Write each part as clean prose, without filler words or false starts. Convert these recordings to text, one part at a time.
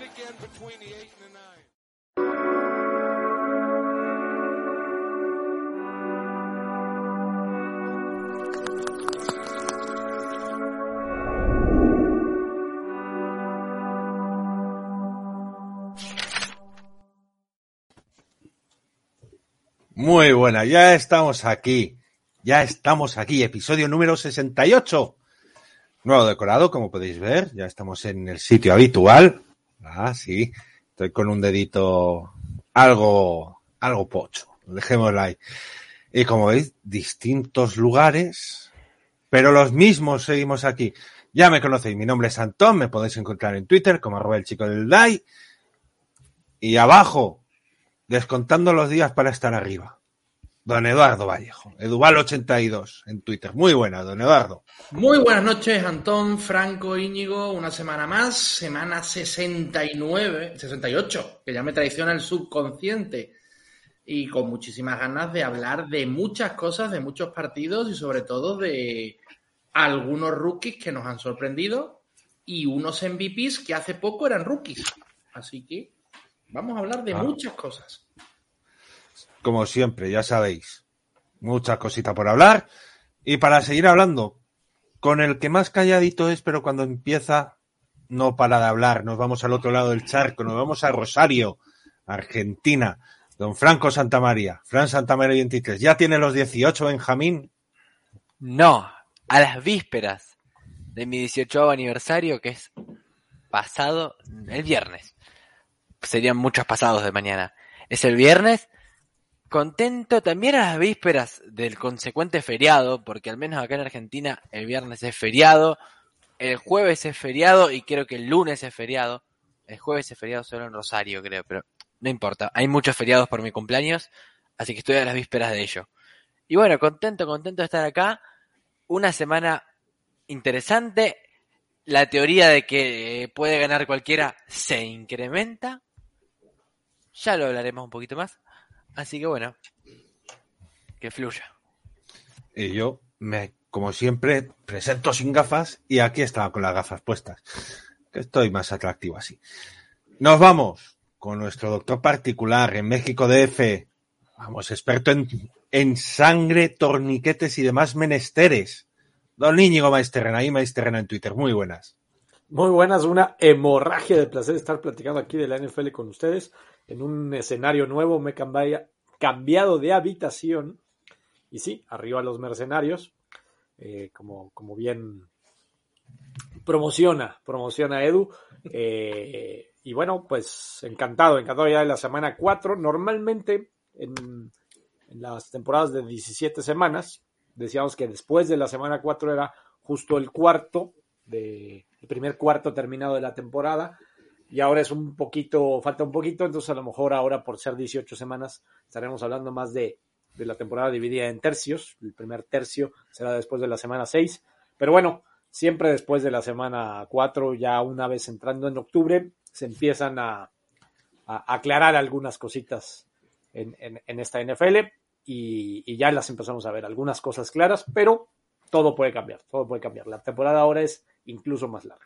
Muy buena, ya estamos aquí, episodio número 68. Nuevo decorado, como podéis ver, ya estamos en el sitio habitual. Sí, estoy con un dedito algo pocho, dejémoslo ahí. Y como veis, distintos lugares, pero los mismos seguimos aquí. Ya me conocéis, mi nombre es Antón, me podéis encontrar en Twitter como @elchicodelDai. Y abajo, descontando los días para estar arriba, don Eduardo Vallejo, Eduval82 en Twitter. Muy buena, don Eduardo. Muy buenas noches, Antón, Franco, Íñigo, una semana más, semana 68, que ya me traiciona el subconsciente, y con muchísimas ganas de hablar de muchas cosas, de muchos partidos y sobre todo de algunos rookies que nos han sorprendido y unos MVPs que hace poco eran rookies. Así que vamos a hablar de muchas cosas. Como siempre, ya sabéis, muchas cositas por hablar. Y para seguir hablando, con el que más calladito es, pero cuando empieza no para de hablar. Nos vamos al otro lado del charco, nos vamos a Rosario, Argentina. Don Franco Santamaría, Fran Santamaría 23. ¿Ya tiene los 18, Benjamín? No, a las vísperas de mi 18º aniversario, que es pasado el viernes. Serían muchos pasados de mañana. Es el viernes. Contento también a las vísperas del consecuente feriado, porque al menos acá en Argentina el viernes es feriado, el jueves es feriado y creo que el lunes es feriado. El jueves es feriado solo en Rosario, creo, pero no importa. Hay muchos feriados por mi cumpleaños, así que estoy a las vísperas de ello. Y bueno, contento de estar acá. Una semana interesante. La teoría de que puede ganar cualquiera se incrementa. Ya lo hablaremos un poquito más. Así que bueno, que fluya. Y yo, como siempre, presento sin gafas y aquí estaba con las gafas puestas. Que estoy más atractivo así. Nos vamos con nuestro doctor particular en México DF. Vamos, experto en sangre, torniquetes y demás menesteres. Don Íñigo Maesterrena, ahí Maesterrena en Twitter. Muy buenas. Muy buenas, una hemorragia de placer estar platicando aquí de la NFL con ustedes. En un escenario nuevo me he cambiado de habitación. Y sí, arriba los mercenarios. Como bien promociona Edu. Y bueno, pues encantado ya de la semana 4. Normalmente en las temporadas de 17 semanas, decíamos que después de la semana 4 era justo el primer cuarto terminado de la temporada. Y ahora falta un poquito, entonces a lo mejor ahora por ser 18 semanas estaremos hablando más de la temporada dividida en tercios. El primer tercio será después de la semana 6. Pero bueno, siempre después de la semana 4, ya una vez entrando en octubre, se empiezan a aclarar algunas cositas en esta NFL y ya las empezamos a ver, algunas cosas claras, pero todo puede cambiar. La temporada ahora es incluso más larga.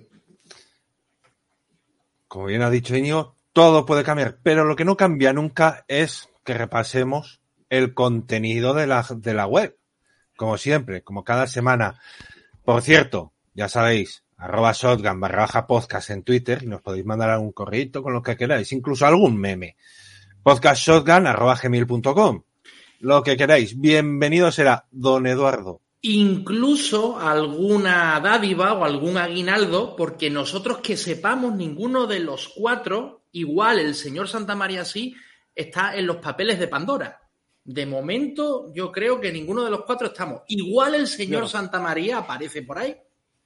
Como bien ha dicho Íñigo, todo puede cambiar, pero lo que no cambia nunca es que repasemos el contenido de la web. Como siempre, como cada semana. Por cierto, ya sabéis, @shotgun_podcast en Twitter y nos podéis mandar algún correíto con lo que queráis, incluso algún meme. podcastshotgun@gmail.com. Lo que queráis. Bienvenido será don Eduardo. Incluso alguna dádiva o algún aguinaldo, porque nosotros que sepamos ninguno de los 4, igual el señor Santamaría sí, está en los papeles de Pandora. De momento yo creo que ninguno de los 4 estamos. Igual el señor Santamaría aparece por ahí.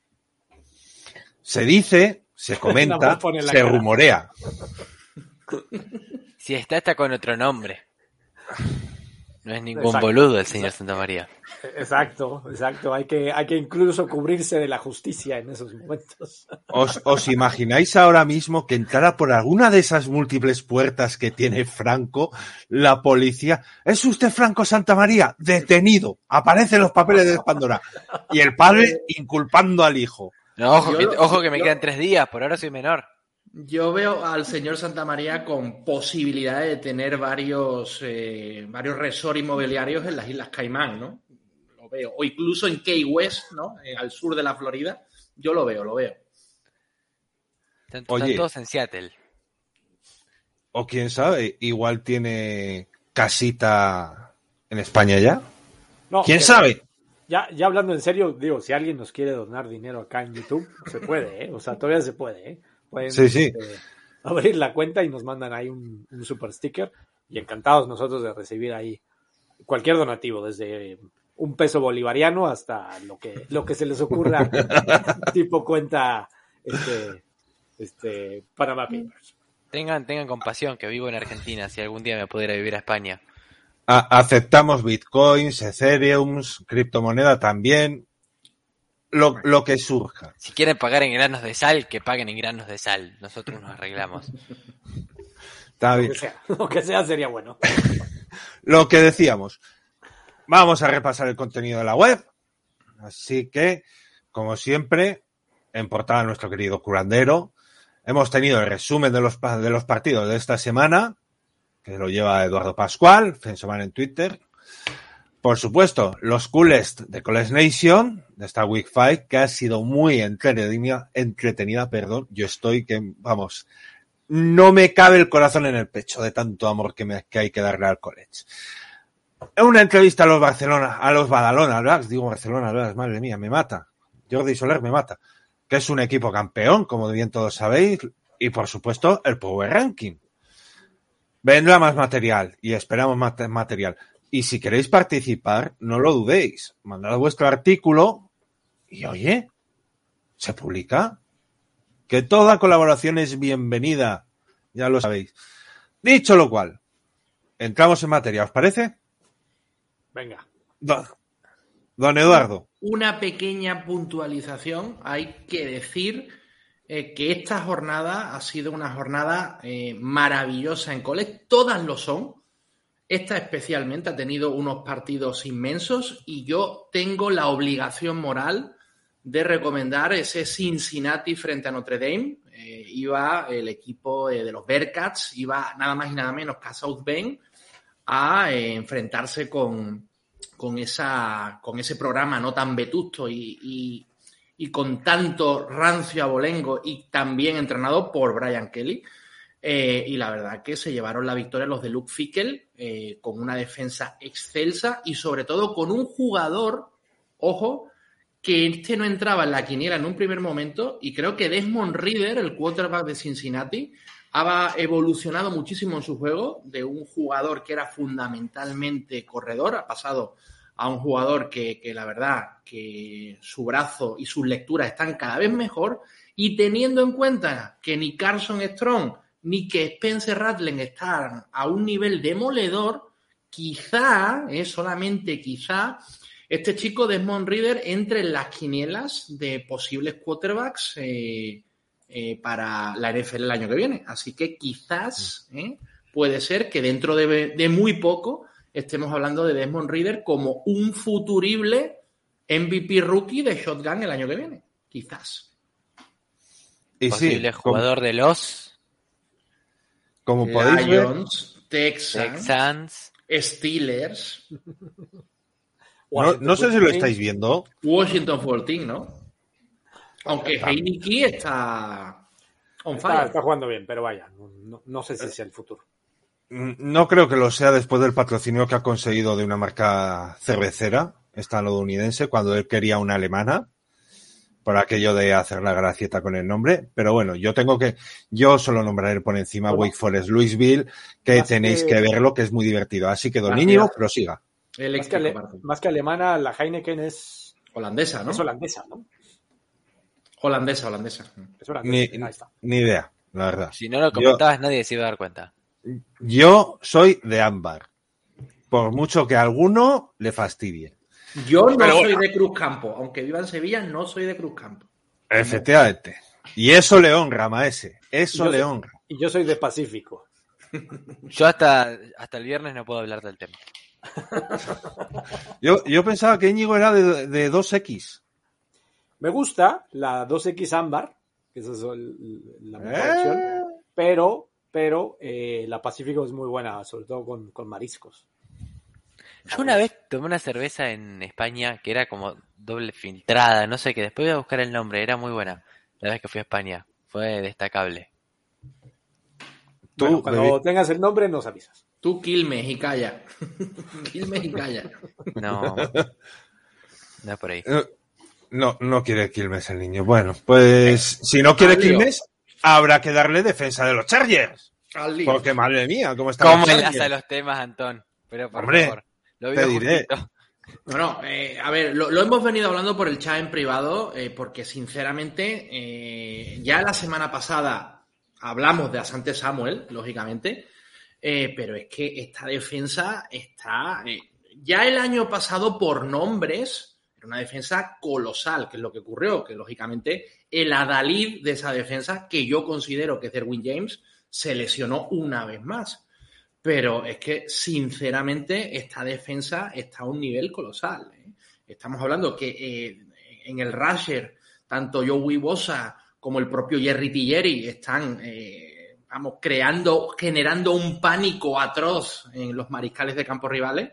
Se dice, se comenta, se rumorea. Si está con otro nombre. No es ningún boludo el señor Santamaría. Exacto. Hay que incluso cubrirse de la justicia en esos momentos. ¿Os imagináis ahora mismo que entrara por alguna de esas múltiples puertas que tiene Franco la policía? ¿Es usted Franco Santamaría? Detenido. Aparecen los papeles de Pandora. Y el padre inculpando al hijo. No, ojo que me quedan 3 días. Por ahora soy menor. Yo veo al señor Santamaría con posibilidades de tener varios resorts inmobiliarios en las Islas Caimán, ¿no? Lo veo. O incluso en Key West, ¿no? Al sur de la Florida. Yo lo veo. Están Oye. todos en Seattle. O quién sabe, igual tiene casita en España ya. No, ¿Quién pero sabe? Ya hablando en serio, digo, si alguien nos quiere donar dinero acá en YouTube, se puede, ¿eh? O sea, todavía se puede, ¿eh? Pueden Sí. abrir la cuenta y nos mandan ahí un super sticker y encantados nosotros de recibir ahí cualquier donativo, desde $1 bolivariano hasta lo que se les ocurra, tipo cuenta Panama Papers. Tengan compasión, que vivo en Argentina, si algún día me pudiera vivir a España. Aceptamos bitcoins, ethereum, criptomoneda también, lo que surja. Si quieren pagar en granos de sal, que paguen en granos de sal. Nosotros nos arreglamos. Está bien. Lo que sea sería bueno. Lo que decíamos, vamos a repasar el contenido de la web, así que, como siempre, en portada nuestro querido curandero, hemos tenido el resumen de los partidos de esta semana, que lo lleva Eduardo Pascual, Fensoman en Twitter. Por supuesto, los coolest de College Nation, de esta Week 5, que ha sido muy entretenida. Yo estoy que, vamos, no me cabe el corazón en el pecho de tanto amor que hay que darle al college. En una entrevista a los Badalona Blacks, digo Barcelona Blacks, madre mía, me mata. Jordi Soler me mata. Que es un equipo campeón, como bien todos sabéis, y por supuesto, el Power Ranking. Vendrá más material y esperamos más material. Y si queréis participar, no lo dudéis. Mandad vuestro artículo y, oye, se publica. Que toda colaboración es bienvenida. Ya lo sabéis. Dicho lo cual, entramos en materia, ¿os parece? Venga. Don Eduardo. Una pequeña puntualización. Hay que decir que esta jornada ha sido una jornada maravillosa en college. Todas lo son. Esta especialmente ha tenido unos partidos inmensos y yo tengo la obligación moral de recomendar ese Cincinnati frente a Notre Dame. Iba el equipo de los Bearcats, iba nada más y nada menos que a South Bend a enfrentarse con ese programa no tan vetusto y con tanto rancio abolengo y también entrenado por Brian Kelly. Y la verdad que se llevaron la victoria los de Luke Fickell con una defensa excelsa y sobre todo con un jugador, ojo, que no entraba en la quiniela en un primer momento y creo que Desmond Ridder, el quarterback de Cincinnati, ha evolucionado muchísimo en su juego de un jugador que era fundamentalmente corredor, ha pasado a un jugador que la verdad que su brazo y sus lecturas están cada vez mejor y teniendo en cuenta que ni Carson Strong ni que Spencer Rattler están a un nivel demoledor, quizá, solamente quizá, este chico Desmond Ridder entre en las quinielas de posibles quarterbacks para la NFL el año que viene. Así que quizás puede ser que dentro de muy poco estemos hablando de Desmond Ridder como un futurible MVP rookie de shotgun el año que viene. Quizás. Y posible jugador de los como podéis ver, Lions, Texans, Steelers. No sé si lo estáis viendo. Washington Football Team, ¿no? Aunque Heineke está on fire. Está jugando bien, pero vaya, no sé si es el futuro. No creo que lo sea después del patrocinio que ha conseguido de una marca cervecera estadounidense cuando él quería una alemana, por aquello de hacer la gracieta con el nombre. Pero bueno, yo solo nombraré por encima Wake Forest Louisville, que tenéis que verlo, que es muy divertido. Así que don Íñigo, prosiga. Más que alemana, la Heineken es holandesa, ¿no? Es holandesa, ¿no? Holandesa. Es holandesa. Ahí está. Ni idea, la verdad. Si no lo comentabas, nadie se iba a dar cuenta. Yo soy de ámbar, por mucho que a alguno le fastidie. Yo no soy de Cruzcampo, aunque viva en Sevilla, no soy de Cruzcampo. Efectivamente. Y eso le honra, maese. Eso le honra. Y yo soy de Pacífico. Yo hasta el viernes no puedo hablar del tema. Yo pensaba que Íñigo era de 2X. Me gusta la 2X ámbar, que esa es la mejor opción, pero la Pacífico es muy buena, sobre todo con mariscos. Yo una vez tomé una cerveza en España que era como doble filtrada, no sé qué, después voy a buscar el nombre, era muy buena. La vez que fui a España, fue destacable. Bueno, cuando tengas el nombre nos avisas. Tú Quilmes y calla. Quilmes y calla. No es por ahí. No quiere Quilmes el niño. Bueno, pues si no quiere Quilmes, habrá que darle defensa de los Chargers. Porque madre mía, ¿cómo están ¿Cómo los Chargers? enlaza los temas, Antón? Pero por Hombre, favor, lo te veo diré. justito. Bueno, a ver, lo hemos venido hablando por el chat en privado, porque sinceramente, ya la semana pasada hablamos de Asante Samuel, lógicamente, pero es que esta defensa está... ya el año pasado, por nombres, era una defensa colosal, que es lo que ocurrió, que lógicamente el adalid de esa defensa, que yo considero que es Derwin James, se lesionó una vez más. Pero es que, sinceramente, esta defensa está a un nivel colosal. Estamos hablando que en el rusher, tanto Joey Bosa como el propio Jerry Tillery están, generando un pánico atroz en los mariscales de campo rivales.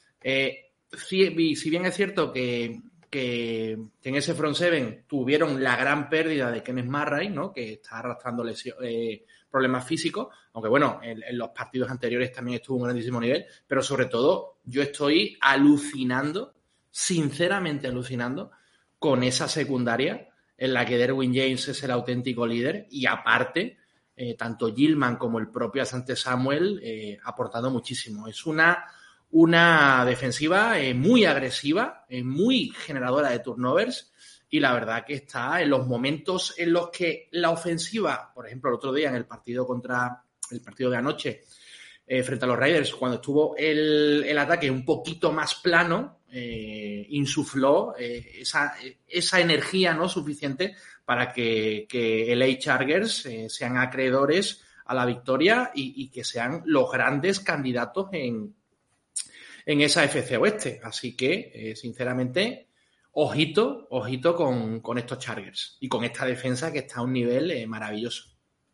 Si bien es cierto que en ese front seven tuvieron la gran pérdida de Kenneth Murray, ¿no? Que está arrastrando problemas físicos, aunque bueno, en los partidos anteriores también estuvo a un grandísimo nivel, pero sobre todo yo estoy alucinando, sinceramente alucinando, con esa secundaria en la que Derwin James es el auténtico líder y aparte, tanto Gilman como el propio Asante Samuel aportando muchísimo. Es una defensiva muy agresiva, muy generadora de turnovers y la verdad que está en los momentos en los que la ofensiva, por ejemplo, el otro día en el partido de anoche frente a los Raiders, cuando estuvo el ataque un poquito más plano, insufló esa energía, ¿no?, suficiente para que LA Chargers sean acreedores a la victoria y que sean los grandes candidatos en esa FC Oeste. Así que, sinceramente, ojito con estos Chargers y con esta defensa que está a un nivel maravilloso.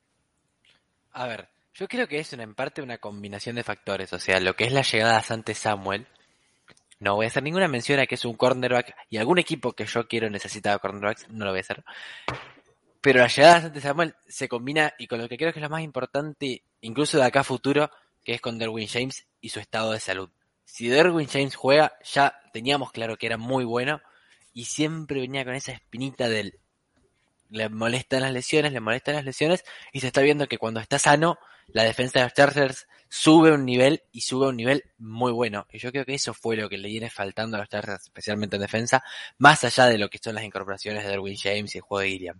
A ver, yo creo que es en parte una combinación de factores. O sea, lo que es la llegada de Asante Samuel, no voy a hacer ninguna mención a que es un cornerback y algún equipo que yo quiero necesitaba cornerbacks, no lo voy a hacer. Pero la llegada de Asante Samuel se combina y con lo que creo que es lo más importante, incluso de acá a futuro, que es con Derwin James y su estado de salud. Si Derwin James juega, ya teníamos claro que era muy bueno y siempre venía con esa espinita del le molestan las lesiones y se está viendo que cuando está sano, la defensa de los Chargers sube un nivel muy bueno. Y yo creo que eso fue lo que le viene faltando a los Chargers, especialmente en defensa, más allá de lo que son las incorporaciones de Derwin James y el juego de Gilliam.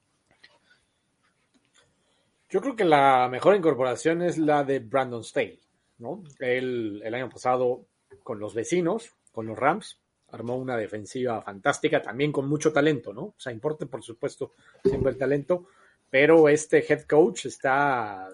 Yo creo que la mejor incorporación es la de Brandon Staley, ¿no? Él el año pasado con los vecinos, con los Rams, armó una defensiva fantástica, también con mucho talento, ¿no? O sea, importa, por supuesto, siempre el talento, pero este head coach está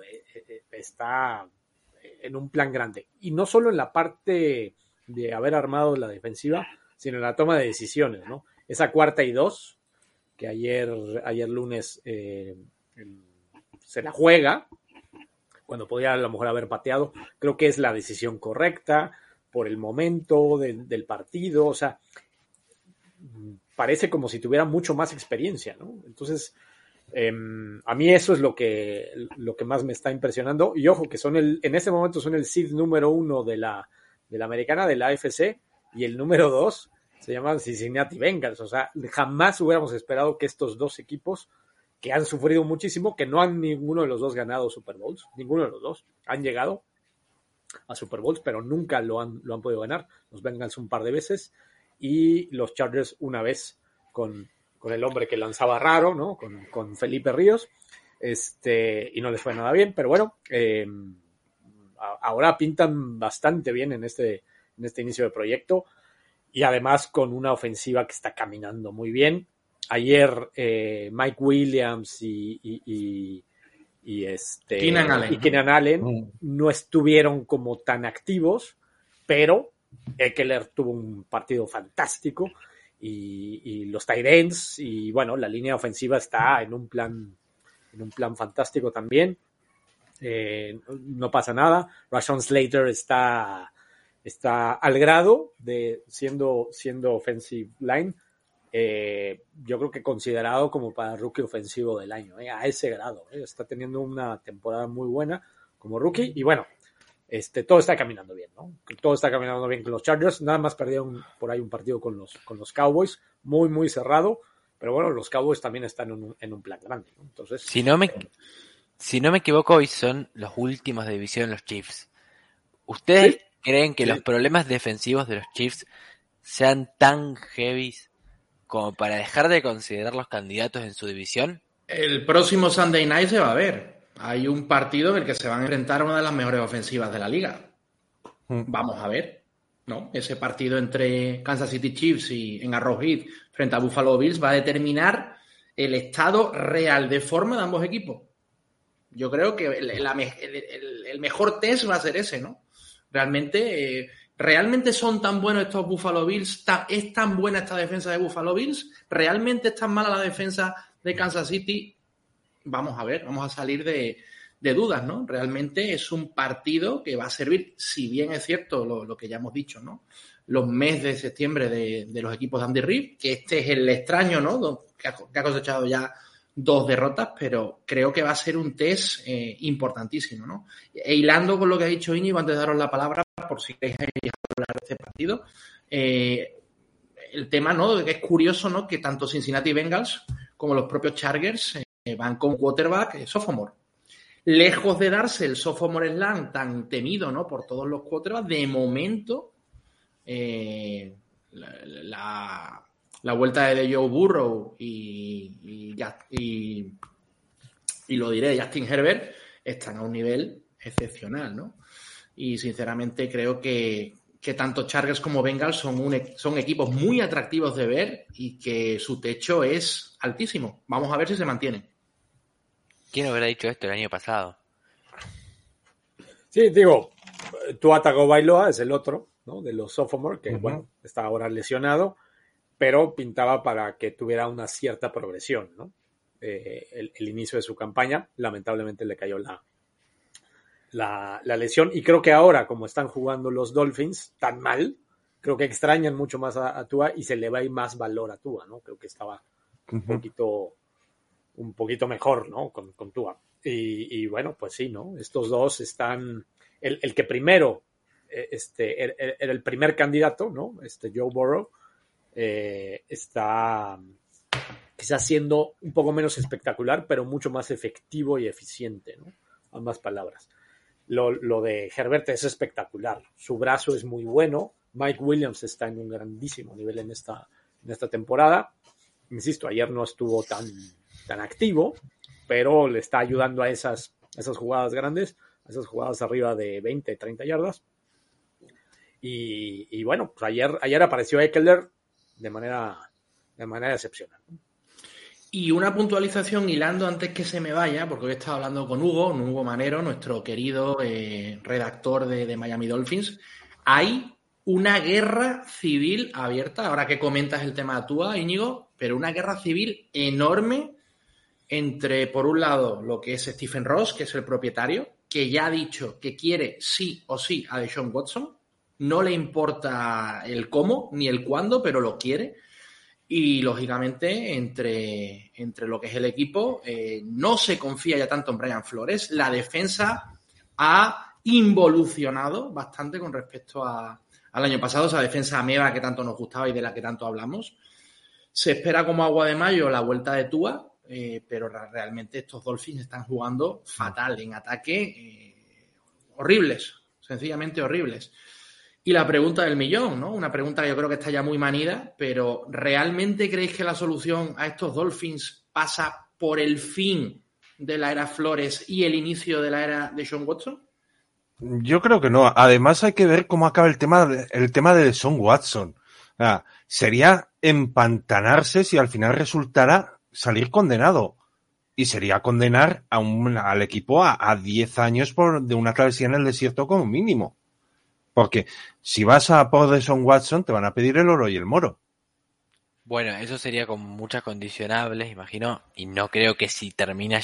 en un plan grande. Y no solo en la parte de haber armado la defensiva, sino en la toma de decisiones, ¿no? Esa 4ª y 2, que ayer lunes se la juega, cuando podía a lo mejor haber pateado, creo que es la decisión correcta por el momento del partido, o sea, parece como si tuviera mucho más experiencia, ¿no? Entonces, a mí eso es lo que más me está impresionando, y ojo, que en este momento son el seed número 1 de la americana, de la AFC, y el número 2 se llaman Cincinnati Bengals, o sea, jamás hubiéramos esperado que estos dos equipos, que han sufrido muchísimo, que no han ninguno de los dos ganado Super Bowls, ninguno de los dos, han llegado a Super Bowls, pero nunca lo han podido ganar. Los Bengals un par de veces y los Chargers una vez con el hombre que lanzaba raro, ¿no? Con Felipe Ríos, y no les fue nada bien, pero bueno, ahora pintan bastante bien en este inicio de proyecto y además con una ofensiva que está caminando muy bien. Ayer Mike Williams y Keenan Allen no estuvieron como tan activos, pero Ekeler tuvo un partido fantástico y los tight ends, y bueno, la línea ofensiva está en un plan fantástico también. No pasa nada. Rashawn Slater está al grado de siendo offensive line. Yo creo que considerado como para rookie ofensivo del año, a ese grado. Está teniendo una temporada muy buena como rookie, y bueno, todo está caminando bien, ¿no? Todo está caminando bien con los Chargers. Nada más perdieron por ahí un partido con los Cowboys, muy, muy cerrado, pero bueno, los Cowboys también están en un plan grande, ¿no? Entonces, Si no me equivoco, hoy son los últimos de división los Chiefs. ¿Ustedes creen que los problemas defensivos de los Chiefs sean tan heavies como para dejar de considerar los candidatos en su división? El próximo Sunday Night se va a ver. Hay un partido en el que se van a enfrentar a una de las mejores ofensivas de la liga. Vamos a ver, ¿no? Ese partido entre Kansas City Chiefs y en Arrowhead frente a Buffalo Bills va a determinar el estado real de forma de ambos equipos. Yo creo que el mejor test va a ser ese, ¿no? ¿Realmente son tan buenos estos Buffalo Bills? ¿Es tan buena esta defensa de Buffalo Bills? ¿Realmente es tan mala la defensa de Kansas City? Vamos a ver, vamos a salir de dudas, ¿no? Realmente es un partido que va a servir, si bien es cierto lo que ya hemos dicho, ¿no? Los meses de septiembre de los equipos de Andy Reid, que este es el extraño, ¿no? Que ha cosechado ya 2 derrotas, pero creo que va a ser un test importantísimo, ¿no? E hilando con lo que ha dicho Íñigo, antes de daros la palabra, por si queréis hablar de este partido, el tema, ¿no? De que es curioso, ¿no? Que tanto Cincinnati Bengals como los propios Chargers van con quarterback sophomore. Lejos de darse el sophomore slam tan temido, ¿no? Por todos los quarterbacks, de momento la vuelta de Joe Burrow y lo diré, Justin Herbert están a un nivel excepcional, ¿no? Y sinceramente creo que tanto Chargers como Bengals son equipos muy atractivos de ver y que su techo es altísimo. Vamos a ver si se mantienen. ¿Quién hubiera dicho esto el año pasado? Sí, digo, Tua Tagovailoa es el otro, ¿no? De los sophomore, que bueno, está ahora lesionado, pero pintaba para que tuviera una cierta progresión, ¿no? El inicio de su campaña, lamentablemente le cayó la lesión, y creo que ahora, como están jugando los Dolphins tan mal, creo que extrañan mucho más a Tua y se le va a ir más valor a Tua, ¿no? Creo que estaba un poquito mejor, ¿no? Con Tua. Y bueno, pues sí, ¿no? Estos dos están, el que primero era el primer candidato, ¿no? Joe Burrow, está quizás siendo un poco menos espectacular, pero mucho más efectivo y eficiente, ¿no? Ambas palabras. Lo de Herbert es espectacular. Su brazo es muy bueno. Mike Williams está en un grandísimo nivel en esta temporada. Insisto, ayer no estuvo tan activo, pero le está ayudando a esas jugadas grandes, a esas jugadas arriba de 20, 30 yardas. Y bueno, pues ayer apareció Ekeler de manera excepcional. Y una puntualización hilando antes que se me vaya, porque hoy he estado hablando con Hugo Manero, nuestro querido redactor de Miami Dolphins. Hay una guerra civil abierta, ahora que comentas el tema de Tua, Íñigo, pero una guerra civil enorme entre, por un lado, lo que es Stephen Ross, que es el propietario, que ya ha dicho que quiere sí o sí a Deshaun Watson. No le importa el cómo ni el cuándo, pero lo quiere. Y, lógicamente, entre lo que es el equipo, no se confía ya tanto en Brian Flores. La defensa ha involucionado bastante con respecto al año pasado, esa defensa ameba que tanto nos gustaba y de la que tanto hablamos. Se espera como agua de mayo la vuelta de Tua, pero realmente estos Dolphins están jugando fatal en ataque, horribles, sencillamente horribles. Y la pregunta del millón, ¿no? Una pregunta que yo creo que está ya muy manida, pero ¿realmente creéis que la solución a estos Dolphins pasa por el fin de la era Flores y el inicio de la era de Deshaun Watson? Yo creo que no. Además hay que ver cómo acaba el tema de Deshaun Watson. O sea, sería empantanarse si al final resultara salir condenado. Y sería condenar al equipo a 10 años de una travesía en el desierto como mínimo. Porque si vas a por Deshaun Watson, te van a pedir el oro y el moro. Bueno, eso sería con muchas condicionables, imagino, y no creo que si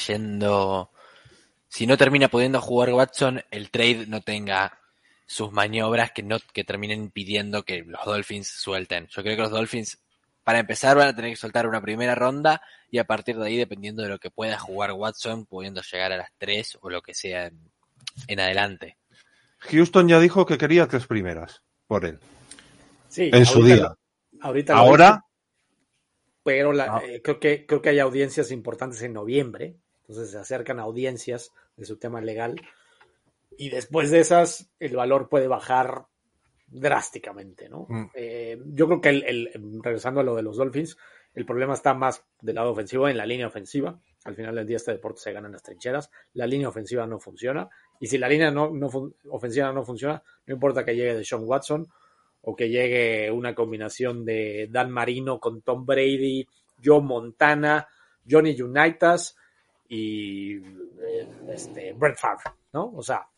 no termina pudiendo jugar Watson, el trade no tenga sus maniobras que terminen impidiendo que los Dolphins suelten. Yo creo que los Dolphins, para empezar, van a tener que soltar una primera ronda y a partir de ahí, dependiendo de lo que pueda jugar Watson, pudiendo llegar a las 3 o lo que sea en adelante. Houston ya dijo que quería 3 primeras por él. Sí, en su día. Ahorita ahora, pero creo que hay audiencias importantes en noviembre, entonces se acercan audiencias de su tema legal y después de esas el valor puede bajar drásticamente, ¿no? Yo creo que regresando a lo de los Dolphins, el problema está más del lado ofensivo, en la línea ofensiva. Al final del día este deporte se gana en las trincheras, la línea ofensiva no funciona y si la línea ofensiva no funciona, no importa que llegue Deshaun Watson o que llegue una combinación de Dan Marino con Tom Brady, Joe Montana, Johnny Unitas y Brett Favre, ¿no? O sea,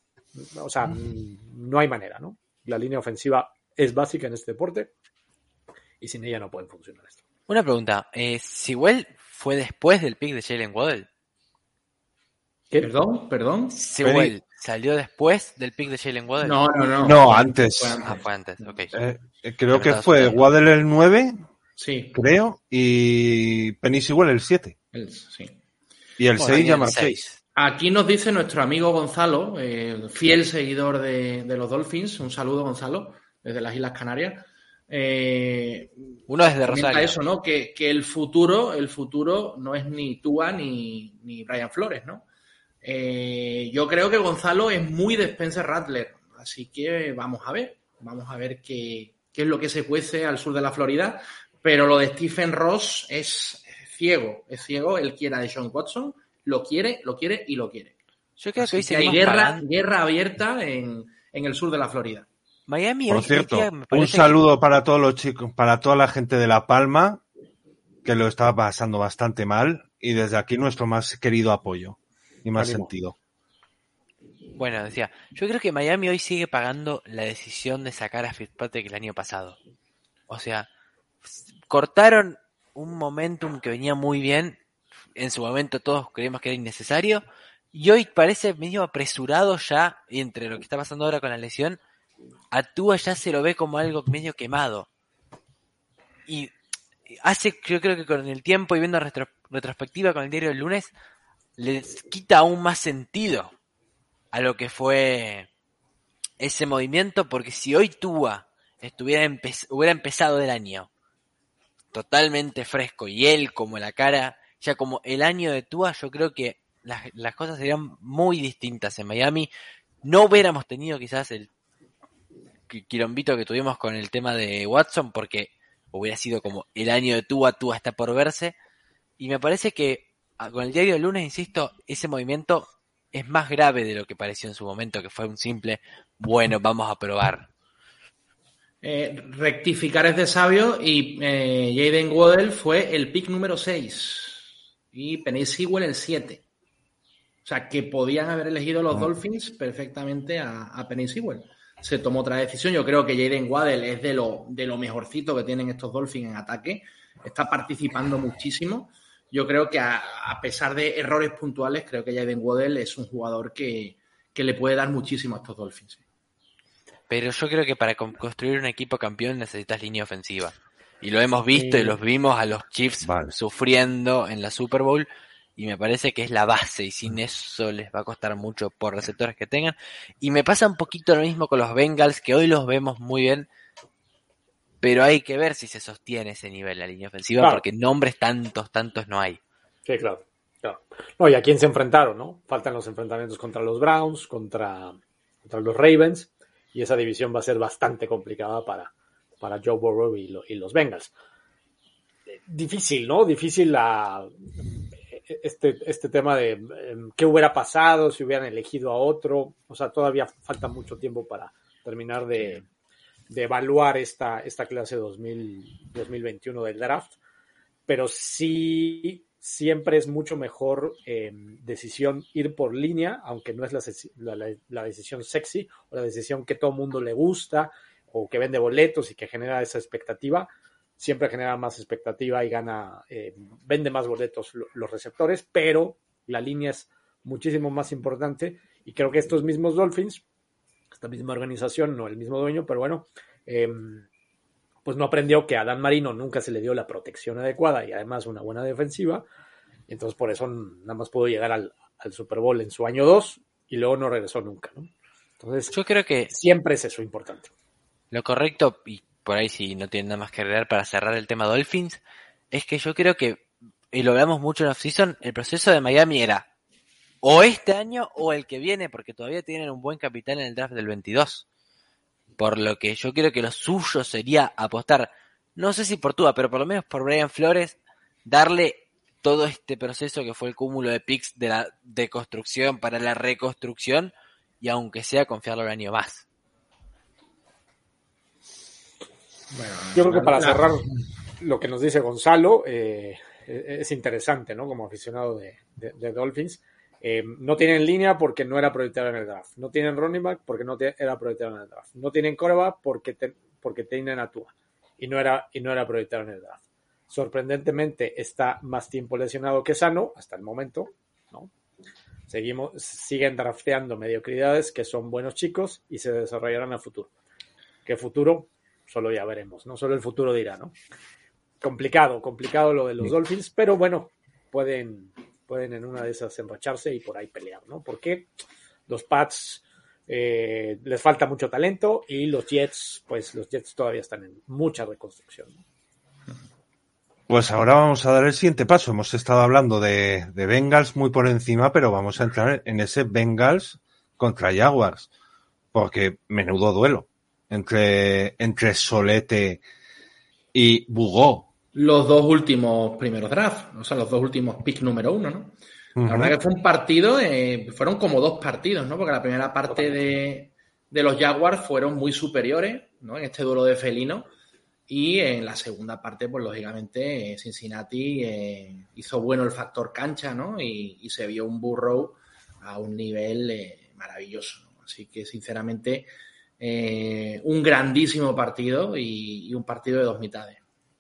no hay manera, ¿no? La línea ofensiva es básica en este deporte y sin ella no puede funcionar esto. Una pregunta, ¿Sewell fue después del pick de Jalen Waddle? ¿Qué? Perdón. ¿Sewell salió después del pick de Jalen Waddle? No, antes. Fue antes, ok. Creo que fue Waddle el 9, sí, creo, y Penny Sewell el 7. Sí. Y el 6 llama 6. Aquí nos dice nuestro amigo Gonzalo, fiel seguidor de los Dolphins. Un saludo, Gonzalo, desde las Islas Canarias. Uno desde Rosario. Eso, ¿no? Que el futuro no es ni Tua ni Brian Flores, ¿no? Yo creo que Gonzalo es muy de Spencer Rattler, así que vamos a ver qué es lo que se cuece al sur de la Florida, pero lo de Stephen Ross es ciego, él quiere a Deshaun Watson, lo quiere y lo quiere. Yo creo así que hoy hay guerra abierta en el sur de la Florida. Miami, por cierto, un saludo para todos los chicos, para toda la gente de La Palma, que lo estaba pasando bastante mal, y desde aquí nuestro más querido apoyo y más sentido. Bueno, decía, yo creo que Miami hoy sigue pagando la decisión de sacar a Fitzpatrick el año pasado. O sea, cortaron un momentum que venía muy bien, en su momento todos creíamos que era innecesario, y hoy parece medio apresurado ya, entre lo que está pasando ahora con la lesión, a Tua ya se lo ve como algo medio quemado. Y yo creo que con el tiempo y viendo retrospectiva con el diario del lunes, les quita aún más sentido a lo que fue ese movimiento, porque si hoy Tua hubiera empezado el año totalmente fresco y él como la cara, ya como el año de Tua, yo creo que las cosas serían muy distintas en Miami. No hubiéramos tenido quizás el quilombito que tuvimos con el tema de Watson, porque hubiera sido como el año de Tua está por verse, y me parece que con el diario del lunes, insisto, ese movimiento es más grave de lo que pareció en su momento, que fue un simple, bueno, vamos a probar. Rectificar es de sabio y Jayden Waddle fue el pick número 6 y Penny Sewell el 7. O sea, que podían haber elegido los Dolphins perfectamente a Penny Sewell. Se tomó otra decisión. Yo creo que Jayden Waddle es de lo mejorcito que tienen estos Dolphins en ataque. Está participando muchísimo. Yo creo que a pesar de errores puntuales, creo que Jayden Waddle es un jugador que le puede dar muchísimo a estos Dolphins. Pero yo creo que para construir un equipo campeón necesitas línea ofensiva. Y lo hemos visto y los vimos a los Chiefs sufriendo en la Super Bowl. Y me parece que es la base y sin eso les va a costar mucho por receptores que tengan. Y me pasa un poquito lo mismo con los Bengals, que hoy los vemos muy bien, pero hay que ver si se sostiene ese nivel la línea ofensiva, claro, porque nombres tantos no hay. Sí, claro. No, y a quién se enfrentaron, ¿no? Faltan los enfrentamientos contra los Browns, contra los Ravens, y esa división va a ser bastante complicada para Joe Burrow y los Bengals. Difícil, ¿no? Difícil este tema de qué hubiera pasado si hubieran elegido a otro. O sea, todavía falta mucho tiempo para terminar de evaluar esta clase 2021 del draft, pero sí siempre es mucho mejor decisión ir por línea, aunque no es la decisión sexy o la decisión que todo mundo le gusta o que vende boletos y que genera esa expectativa. siempre genera más expectativa y vende más boletos los receptores, pero la línea es muchísimo más importante y creo que estos mismos Dolphins, esta misma organización, no el mismo dueño, pero bueno, pues no aprendió que a Dan Marino nunca se le dio la protección adecuada y además una buena defensiva, entonces por eso nada más pudo llegar al Super Bowl en su año 2 y luego no regresó nunca, ¿no? Entonces, Yo creo que siempre es eso importante. lo correcto, y por ahí si no tienen nada más que agregar para cerrar el tema Dolphins, es que yo creo que, y lo hablamos mucho en off-season, el proceso de Miami era o este año o el que viene, porque todavía tienen un buen capital en el draft del 22. Por lo que yo creo que lo suyo sería apostar, no sé si por Tua, pero por lo menos por Brian Flores, darle todo este proceso que fue el cúmulo de picks de la deconstrucción para la reconstrucción, y aunque sea confiarlo un año más. Bueno, Yo creo que para cerrar lo que nos dice Gonzalo, es interesante, ¿no? Como aficionado de Dolphins. No tienen línea porque no era prioritario en el draft. No tienen running back porque no era prioritario en el draft. No tienen quarterback porque tienen a Tua. Y no era prioritario en el draft. Sorprendentemente está más tiempo lesionado que sano hasta el momento, ¿no? Siguen drafteando mediocridades que son buenos chicos y se desarrollarán a futuro. ¿Qué futuro? Solo ya veremos, ¿no? Solo el futuro dirá, ¿no? Complicado lo de los Dolphins, pero bueno, pueden en una de esas enracharse y por ahí pelear, ¿no? Porque los Pats les falta mucho talento y los Jets todavía están en mucha reconstrucción, ¿no? Pues ahora vamos a dar el siguiente paso. Hemos estado hablando de Bengals muy por encima, pero vamos a entrar en ese Bengals contra Jaguars, porque menudo duelo entre Solete y Bugó. Los dos últimos primeros drafts, o sea, los dos últimos picks número 1, ¿no? La verdad que fue un partido, fueron como dos partidos, ¿no? Porque la primera parte de los Jaguars fueron muy superiores, ¿no? En este duelo de felino. Y en la segunda parte, pues lógicamente, Cincinnati hizo bueno el factor cancha, ¿no? Y se vio un Burrow a un nivel maravilloso, ¿no? Así que, sinceramente, un grandísimo partido y un partido de dos mitades.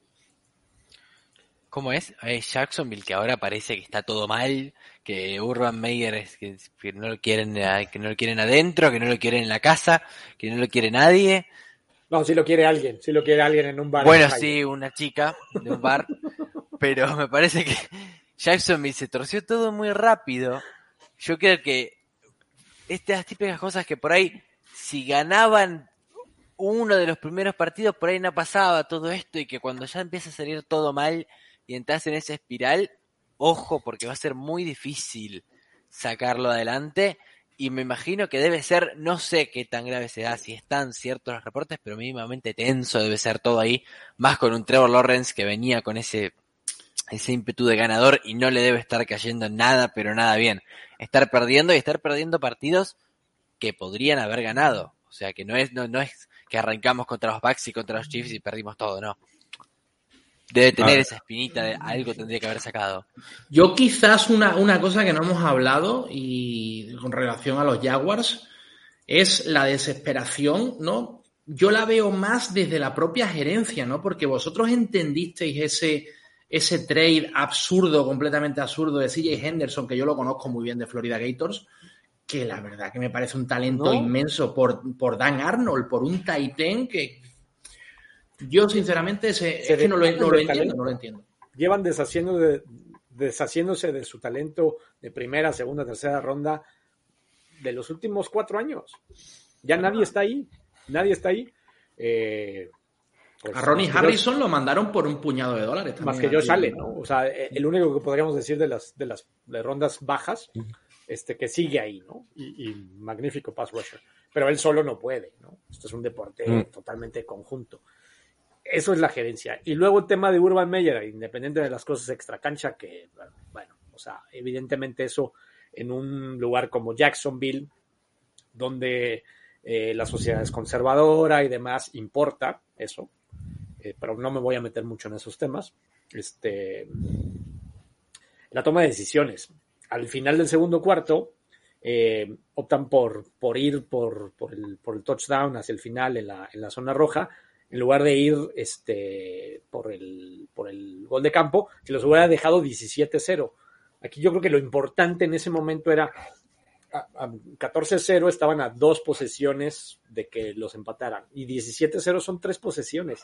¿Cómo es? Jacksonville, que ahora parece que está todo mal, que Urban Meyer es que no lo quieren adentro, que no lo quieren en la casa, que no lo quiere nadie. No, si lo quiere alguien en un bar. Bueno, sí, una chica de un bar, pero me parece que Jacksonville se torció todo muy rápido. Yo creo que estas típicas cosas que por ahí, si ganaban uno de los primeros partidos, por ahí no pasaba todo esto, y que cuando ya empieza a salir todo mal y entras en esa espiral, ojo, porque va a ser muy difícil sacarlo adelante. Y me imagino que debe ser, no sé qué tan grave será, si están ciertos los reportes, pero mínimamente tenso debe ser todo ahí, más con un Trevor Lawrence que venía con ese ímpetu de ganador y no le debe estar cayendo nada, pero nada bien. Estar perdiendo partidos que podrían haber ganado. O sea, que no es que arrancamos contra los Bucks y contra los Chiefs y perdimos todo, no. Debe tener esa espinita de algo tendría que haber sacado. Yo quizás una cosa que no hemos hablado y con relación a los Jaguars es la desesperación, ¿no? Yo la veo más desde la propia gerencia, ¿no? Porque vosotros entendisteis ese trade absurdo, completamente absurdo de CJ Henderson, que yo lo conozco muy bien de Florida Gators, que la verdad que me parece un talento inmenso por Dan Arnold, por un tight end que... Yo, sinceramente, es que no lo entiendo. Llevan deshaciéndose de su talento de primera, segunda, tercera ronda de los últimos 4 años. Ya nadie está ahí. Pues, a Ronnie Harrison lo mandaron por un puñado de dólares. Más que yo sale, ¿no? O sea, el único que podríamos decir de las rondas bajas, que sigue ahí, ¿no? Y magnífico pass rusher. Pero él solo no puede, ¿no? Esto es un deporte totalmente conjunto. Eso es la gerencia. Y luego el tema de Urban Meyer, independiente de las cosas extracancha, que, bueno, o sea, evidentemente eso en un lugar como Jacksonville, donde la sociedad es conservadora y demás, importa eso. Pero no me voy a meter mucho en esos temas. La toma de decisiones. Al final del segundo cuarto, optan por ir por el touchdown hacia el final en la zona roja, en lugar de ir por el gol de campo, que los hubiera dejado 17-0. Aquí yo creo que lo importante en ese momento era a 14-0 estaban a 2 posesiones de que los empataran, y 17-0 son 3 posesiones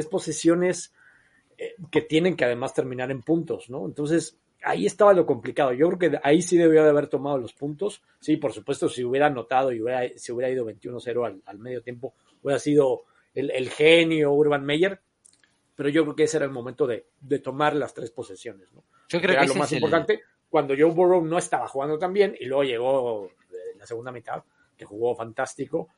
que tienen que además terminar en puntos, ¿no? Entonces ahí estaba lo complicado. Yo creo que ahí sí debió de haber tomado los puntos. Sí, por supuesto, si hubiera anotado y se hubiera ido 21-0 al medio tiempo, hubiera sido el genio Urban Meyer, pero yo creo que ese era el momento de tomar las 3 posesiones, ¿no? Yo creo era que lo ese más es importante cuando Joe Burrow no estaba jugando tan bien, y luego llegó la segunda mitad, que jugó fantástico,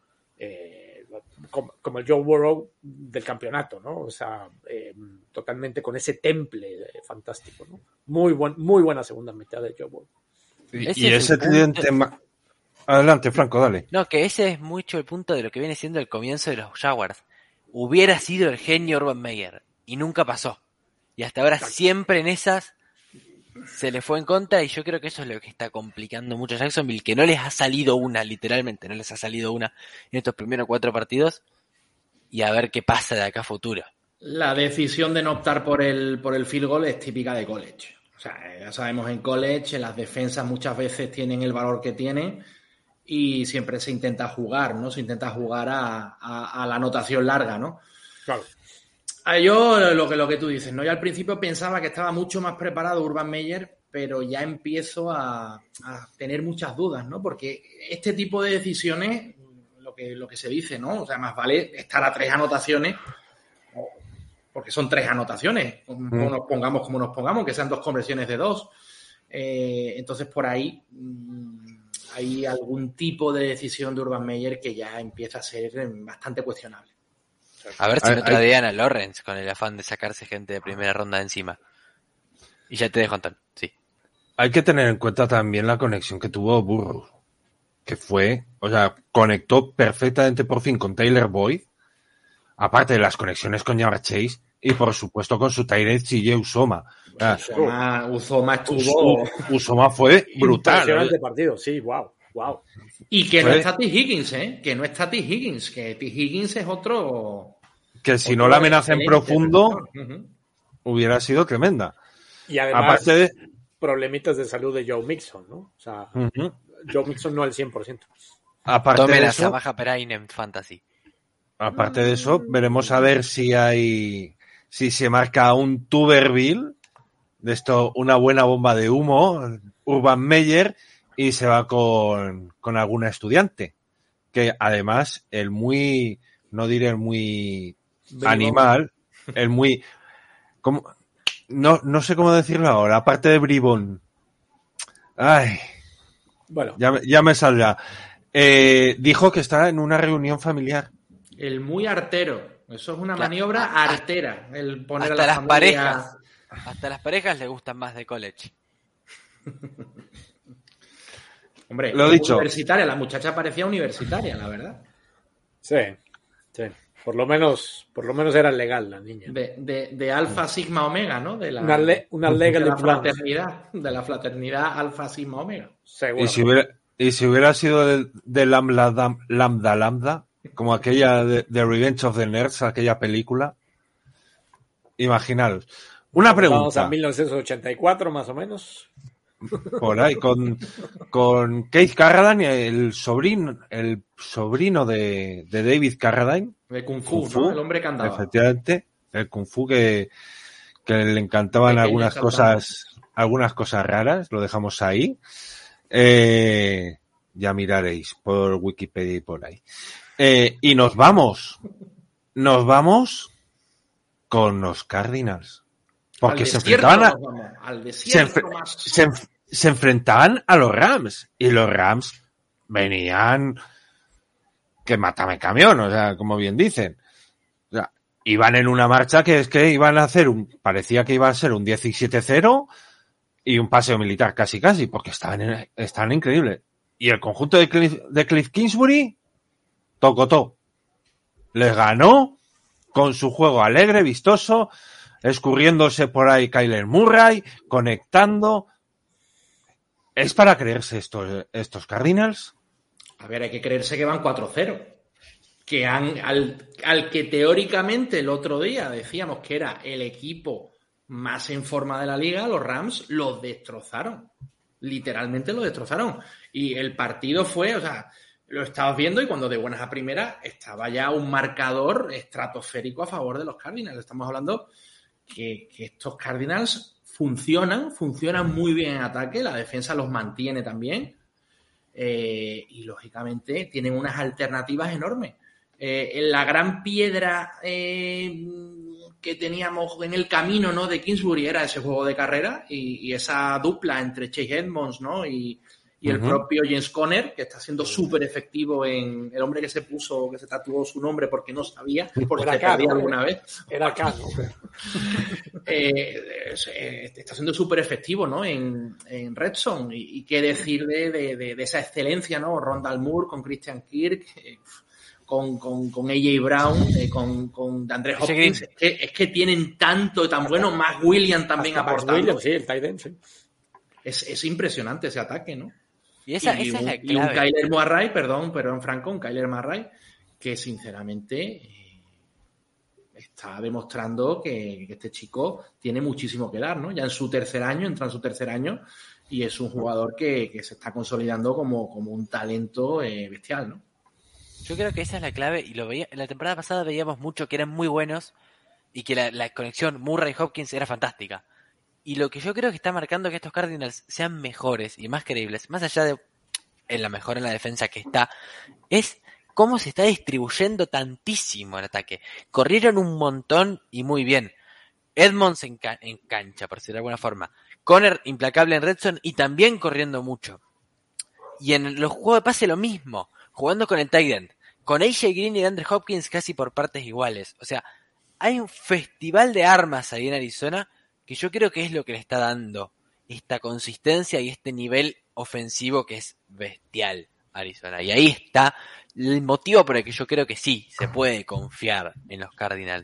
como el Joe Burrow del campeonato, ¿no? O sea, totalmente con ese temple fantástico, ¿no? Muy buena segunda mitad de Joe Burrow. Y ese cliente... Adelante, Franco, dale. No, que ese es mucho el punto de lo que viene siendo el comienzo de los Jaguars. Hubiera sido el genio Urban Meyer, y nunca pasó. Y hasta ahora siempre en esas se le fue en contra, y yo creo que eso es lo que está complicando mucho a Jacksonville, que no les ha salido una, literalmente, no les ha salido una en estos primeros 4 partidos, y a ver qué pasa de acá a futuro. La decisión de no optar por el field goal es típica de college. O sea, ya sabemos, en college las defensas muchas veces tienen el valor que tienen y siempre se intenta jugar, ¿no? Se intenta jugar a la anotación larga, ¿no? Claro. Yo, lo que tú dices, ¿no? Yo al principio pensaba que estaba mucho más preparado Urban Meyer, pero ya empiezo a tener muchas dudas, ¿no? Porque este tipo de decisiones, lo que se dice, ¿no? O sea, más vale estar a 3 anotaciones, porque son 3 anotaciones, como nos pongamos, que sean 2 conversiones de 2. Entonces, por ahí hay algún tipo de decisión de Urban Meyer que ya empieza a ser bastante cuestionable. A ver si no tradean a Lawrence con el afán de sacarse gente de primera ronda de encima. Y ya te dejo, Anton. Sí. Hay que tener en cuenta también la conexión que tuvo Burrow, que fue, o sea, conectó perfectamente por fin con Tyler Boyd, aparte de las conexiones con Jamar Chase, y por supuesto con su tight end CJ Uzomah. Uzomah fue brutal. Impresionante partido, sí, wow. Y que no está T. Higgins, que no está T. Higgins, que T. Higgins es otro... Que si no la amenaza en profundo, hubiera sido tremenda. Y además, aparte de problemitas de salud de Joe Mixon, ¿no? O sea, Joe Mixon no al 100%. Aparte Tomen de a eso, Samaja Perine Fantasy. Aparte de eso, veremos a ver si se marca un Tuberville, de esto, una buena bomba de humo, Urban Meyer, y se va con alguna estudiante. Que además, no diré el muy animal, el muy... No sé cómo decirlo ahora, aparte de bribón. Ay, bueno, ya me saldrá. Dijo que está en una reunión familiar. El muy artero. Eso es una maniobra artera. El poner hasta a la las familia... parejas. Hasta las parejas le gustan más de college. Hombre, lo dicho. Universitaria. La muchacha parecía universitaria, la verdad. Sí. Por lo menos era legal la niña. De Alfa Sigma Omega, ¿no? De una legal de la fraternidad. De la fraternidad Alfa Sigma Omega. Seguro. Y si hubiera sido de Lambda, como aquella de Revenge of the Nerds, aquella película, imaginaos. Una pregunta. Vamos a 1984 más o menos. Por ahí, con Keith Carradine, el sobrino de David Carradine. De Kung Fu, ¿no? El hombre que andaba. Efectivamente, el Kung Fu que le encantaban algunas cosas raras, lo dejamos ahí. Ya miraréis por Wikipedia y por ahí. Y nos vamos con los Cardinals. Porque se enfrentaban a los Rams. Y los Rams venían que mátame camión, o sea, como bien dicen. O sea, iban en una marcha que es que iban a hacer parecía que iba a ser un 17-0 y un paseo militar casi, porque estaban increíbles. Y el conjunto de Cliff Kingsbury tocotó. Les ganó con su juego alegre, vistoso, escurriéndose por ahí Kyler Murray, conectando. ¿Es para creerse estos Cardinals? A ver, hay que creerse que van 4-0. que al que teóricamente el otro día decíamos que era el equipo más en forma de la liga, los Rams los destrozaron. Literalmente los destrozaron. Y el partido fue, o sea, lo estabas viendo y cuando de buenas a primeras estaba ya un marcador estratosférico a favor de los Cardinals. Estamos hablando que estos Cardinals funcionan muy bien en ataque, la defensa los mantiene también y lógicamente tienen unas alternativas enormes. La gran piedra que teníamos en el camino, ¿no?, de Kingsbury era ese juego de carrera y esa dupla entre Chase Edmonds, ¿no?, y el propio James Conner, que está siendo súper efectivo en el hombre que se tatuó su nombre porque no sabía, porque se perdía alguna vez. Era acá, ¿no? Está siendo súper efectivo, ¿no?, en Red Zone. Y qué decir de esa excelencia, ¿no? Rondale Moore con Christian Kirk, con A.J. Brown, con DeAndre Hopkins. Es que tienen tanto tan bueno. Matt Williams también aportando. Williams, sí, el tight end, sí. Es impresionante ese ataque, ¿no? Esa es la clave. Y un Kyler Murray, perdón, Franco, un Kyler Murray que sinceramente está demostrando que este chico tiene muchísimo que dar, ¿no? Ya entra en su tercer año y es un jugador que se está consolidando como un talento bestial, ¿no? Yo creo que esa es la clave y lo veía en la temporada pasada, veíamos mucho que eran muy buenos y que la conexión Murray-Hopkins era fantástica. Y lo que yo creo que está marcando que estos Cardinals sean mejores y más creíbles, más allá de en la mejora en la defensa que está, es cómo se está distribuyendo tantísimo el ataque. Corrieron un montón y muy bien. Edmonds en cancha, por decirlo de alguna forma. Conner implacable en red zone y también corriendo mucho. Y en los juegos de pase lo mismo, jugando con el tight end, con AJ Green y DeAndre Hopkins casi por partes iguales. O sea, hay un festival de armas ahí en Arizona que yo creo que es lo que le está dando esta consistencia y este nivel ofensivo que es bestial a Arizona. Y ahí está el motivo por el que yo creo que sí, se puede confiar en los Cardinals.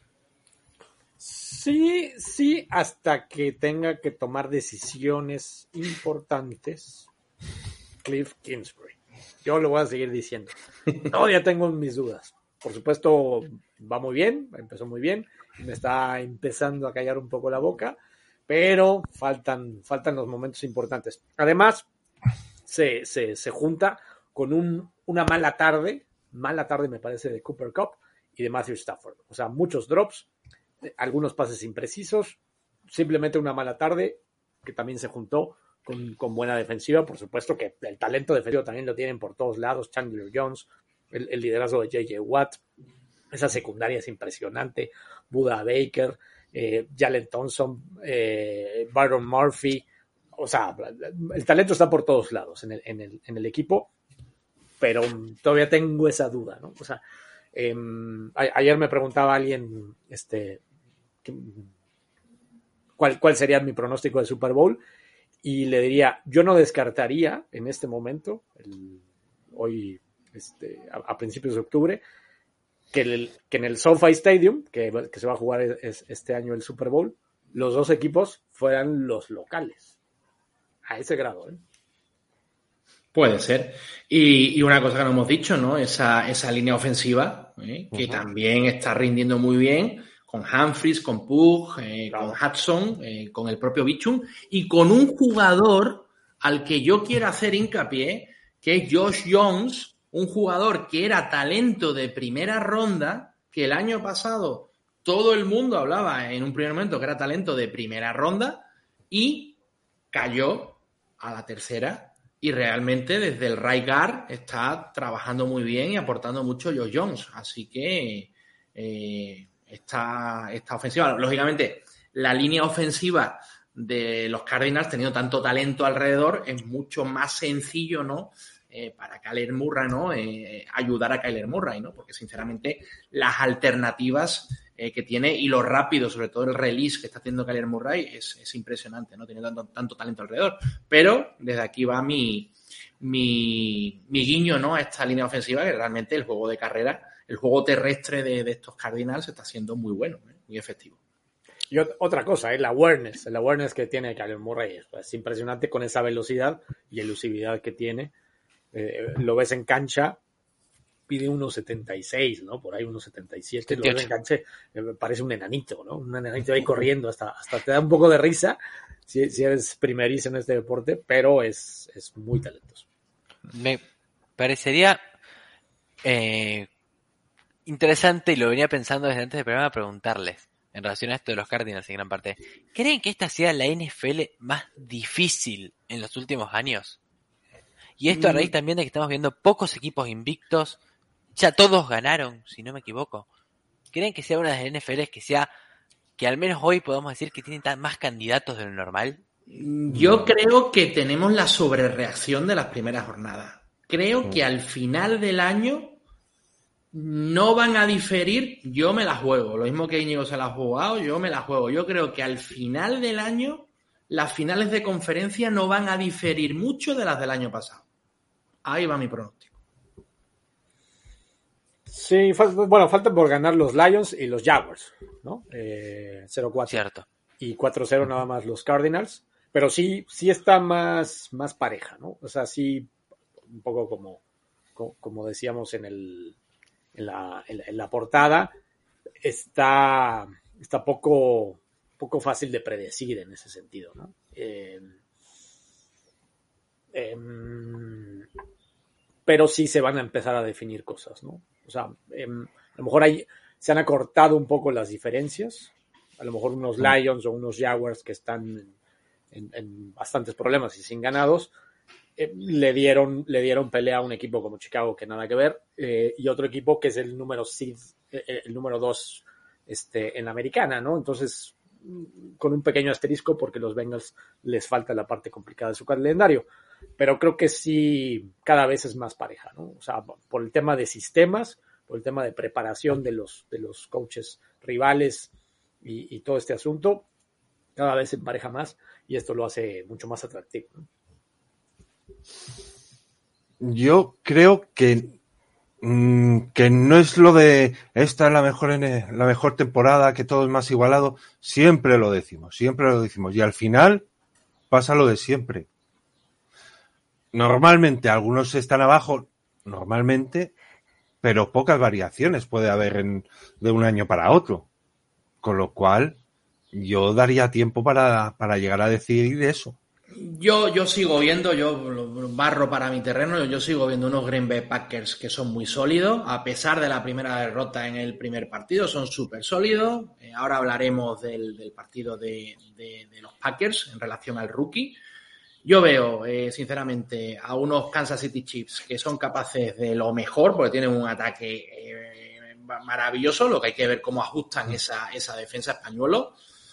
Sí, hasta que tenga que tomar decisiones importantes Cliff Kingsbury. Yo lo voy a seguir diciendo. Todavía tengo mis dudas. Por supuesto, va muy bien, empezó muy bien, me está empezando a callar un poco la boca, pero faltan los momentos importantes. Además, se junta con una mala tarde me parece, de Cooper Kupp y de Matthew Stafford. O sea, muchos drops, algunos pases imprecisos, simplemente una mala tarde que también se juntó con buena defensiva. Por supuesto que el talento defensivo también lo tienen por todos lados. Chandler Jones, el liderazgo de J.J. Watt, esa secundaria es impresionante. Buda Baker, Jalen Thompson, Byron Murphy. O sea, el talento está por todos lados en el equipo, pero todavía tengo esa duda, ¿no? O sea, ayer me preguntaba alguien cuál sería mi pronóstico de Super Bowl, y le diría, yo no descartaría en este momento, hoy a principios de octubre, que en el SoFi Stadium, que se va a jugar este año el Super Bowl, los dos equipos fueran los locales. A ese grado, ¿eh? Puede ser. Y una cosa que no hemos dicho, ¿no? Esa línea ofensiva, que también está rindiendo muy bien, con Humphries, con Pugh, con Hudson, con el propio Bichum, y con un jugador al que yo quiero hacer hincapié, que es Josh Jones, un jugador que era talento de primera ronda, que el año pasado todo el mundo hablaba en un primer momento que era talento de primera ronda, y cayó a la tercera. Y realmente desde el right guard está trabajando muy bien y aportando mucho Josh Jones. Así que esta ofensiva, lógicamente, la línea ofensiva de los Cardinals, teniendo tanto talento alrededor, es mucho más sencillo, ¿no? Para Kyler Murray, ¿no? Ayudar a Kyler Murray, ¿no? Porque sinceramente las alternativas que tiene y lo rápido, sobre todo el release que está haciendo Kyler Murray es impresionante, ¿no? Tiene tanto talento alrededor. Pero desde aquí va mi guiño, ¿no? A esta línea ofensiva, que realmente el juego de carrera, el juego terrestre de estos Cardinals está siendo muy bueno, muy efectivo. Y otra cosa, el awareness que tiene Kyler Murray es impresionante, con esa velocidad y elusividad que tiene. Lo ves en cancha pide 1.76, ¿no? Por ahí 1.77, 78. lo enganché, me parece un enanito, ¿no? Un enanito ahí corriendo, hasta te da un poco de risa si eres primerizo en este deporte, pero es muy talentoso. Me parecería interesante, y lo venía pensando desde antes del programa, preguntarles, en relación a esto de los Cardinals en gran parte, ¿creen que esta sea la NFL más difícil en los últimos años? Y esto a raíz también de que estamos viendo pocos equipos invictos, ya todos ganaron, si no me equivoco. ¿Creen que sea una de las NFLs que al menos hoy podemos decir que tienen más candidatos de lo normal? Yo creo que tenemos la sobrereacción de las primeras jornadas. Creo que al final del año no van a diferir, yo me la juego. Lo mismo que Íñigo se la ha jugado, yo me la juego. Yo creo que al final del año las finales de conferencia no van a diferir mucho de las del año pasado. Ahí va mi pronóstico. Sí, faltan por ganar los Lions y los Jaguars, ¿no? 0-4. Cierto. Y 4-0 nada más los Cardinals. Pero sí está más pareja, ¿no? O sea, sí, un poco como decíamos en la portada, está poco fácil de predecir en ese sentido, ¿no? Pero sí se van a empezar a definir cosas, ¿no? O sea, a lo mejor se han acortado un poco las diferencias. A lo mejor unos Lions o unos Jaguars que están en bastantes problemas y sin ganados, le dieron pelea a un equipo como Chicago que nada que ver, y otro equipo que es el número 2 en la americana, ¿no? Entonces, con un pequeño asterisco porque los Bengals les falta la parte complicada de su calendario, pero creo que sí cada vez es más pareja, ¿no? O sea, por el tema de sistemas, por el tema de preparación de los coaches rivales y todo este asunto, cada vez se empareja más y esto lo hace mucho más atractivo, ¿no? Yo creo que no es lo de esta es la mejor temporada, que todo es más igualado. Siempre lo decimos. Y al final pasa lo de siempre. Normalmente algunos están abajo, pero pocas variaciones puede haber de un año para otro. Con lo cual, yo daría tiempo para llegar a decidir eso. Yo sigo viendo, yo barro para mi terreno, yo sigo viendo unos Green Bay Packers que son muy sólidos, a pesar de la primera derrota en el primer partido, son súper sólidos. Ahora hablaremos del partido de los Packers en relación al rookie. Yo veo, sinceramente, a unos Kansas City Chiefs que son capaces de lo mejor, porque tienen un ataque maravilloso, lo que hay que ver cómo ajustan esa defensa española.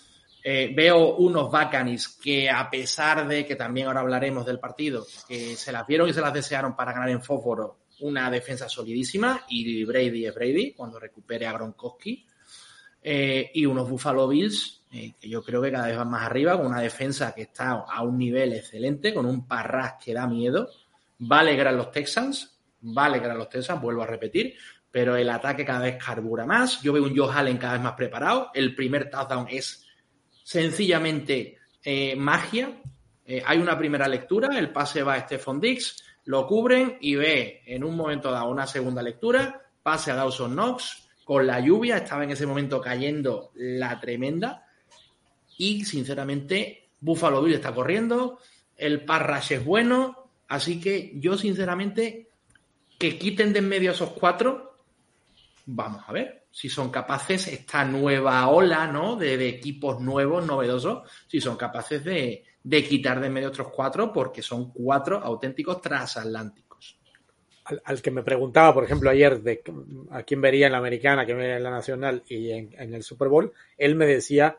Veo unos Buccaneers que, a pesar de que también ahora hablaremos del partido, que se las vieron y se las desearon para ganar en fósforo, una defensa solidísima, y Brady es Brady cuando recupere a Gronkowski, y unos Buffalo Bills que yo creo que cada vez van más arriba, con una defensa que está a un nivel excelente, con un parras que da miedo. Va a alegrar los Texans, vuelvo a repetir, pero el ataque cada vez carbura más. Yo veo un Josh Allen cada vez más preparado. El primer touchdown es sencillamente magia. Hay una primera lectura, el pase va a Stephon Diggs, lo cubren y ve en un momento dado una segunda lectura, pase a Dawson Knox, con la lluvia, estaba en ese momento cayendo la tremenda, y sinceramente Buffalo Bills está corriendo, el pass rush es bueno, así que yo sinceramente que quiten de en medio a esos cuatro, vamos a ver si son capaces, esta nueva ola, ¿no?, de equipos nuevos, novedosos, si son capaces de quitar de en medio a otros cuatro, porque son cuatro auténticos transatlánticos. Al que me preguntaba, por ejemplo, ayer de a quién vería en la americana, a quién vería en la nacional y en el Super Bowl, él me decía,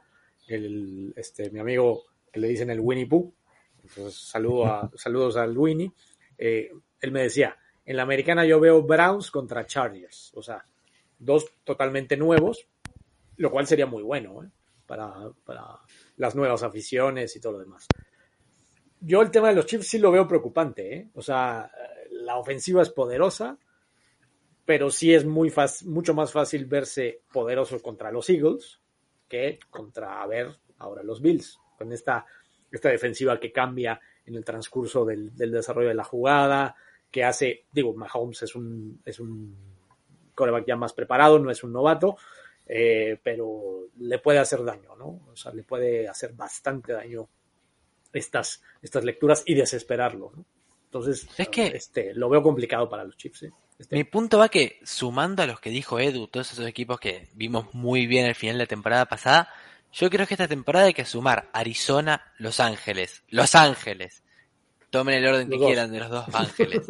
mi amigo que le dicen el Winnie Pooh, entonces saludos al Winnie, él me decía, en la americana yo veo Browns contra Chargers, o sea, dos totalmente nuevos, lo cual sería muy bueno, para las nuevas aficiones y todo lo demás. Yo el tema de los Chiefs sí lo veo preocupante, o sea, la ofensiva es poderosa, pero sí es mucho más fácil verse poderoso contra los Eagles que contra, ahora los Bills, con esta defensiva que cambia en el transcurso del desarrollo de la jugada, que hace, Mahomes es un quarterback ya más preparado, no es un novato, pero le puede hacer daño, ¿no? O sea, le puede hacer bastante daño estas lecturas y desesperarlo, ¿no? Entonces, Es que lo veo complicado para los Chiefs, ¿eh? mi punto va que, sumando a los que dijo Edu, todos esos equipos que vimos muy bien al final de la temporada pasada, yo creo que esta temporada hay que sumar Arizona, Los Ángeles. Tomen el orden que quieran de los dos ángeles.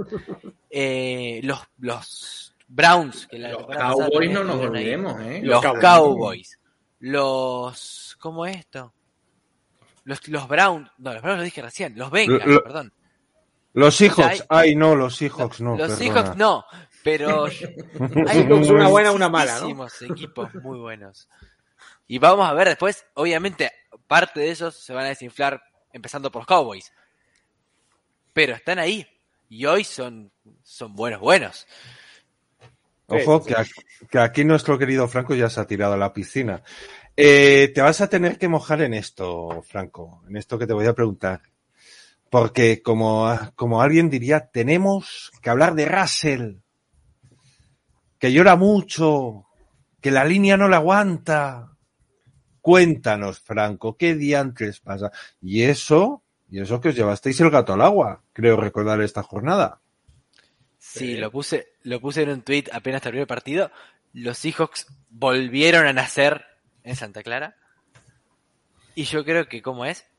Los Browns, que la Los temporada pasada Cowboys también no nos estuvieron ahí. olvidemos, ¿eh? Los Cowboys. ¿Cómo es esto? Los Browns, no, los Browns lo dije recién, los Bengals, perdón. Los Seahawks, O sea, los Seahawks no, los perdona. Seahawks no, pero hay una buena, una mala, ¿no? muchísimos equipos muy buenos. Y vamos a ver después, obviamente, parte de esos se van a desinflar empezando por los Cowboys. Pero están ahí. Y hoy son buenos. Ojo, que aquí nuestro querido Franco ya se ha tirado a la piscina. Te vas a tener que mojar en esto, Franco, en esto que te voy a preguntar. Porque, como alguien diría, tenemos que hablar de Russell, que llora mucho, que la línea no la aguanta. Cuéntanos, Franco, ¿qué diantres pasa? Y eso que os llevasteis el gato al agua, creo recordar esta jornada. Sí, lo puse en un tweet apenas terminó el partido. Los Seahawks volvieron a nacer en Santa Clara. Y yo creo que, ¿cómo es?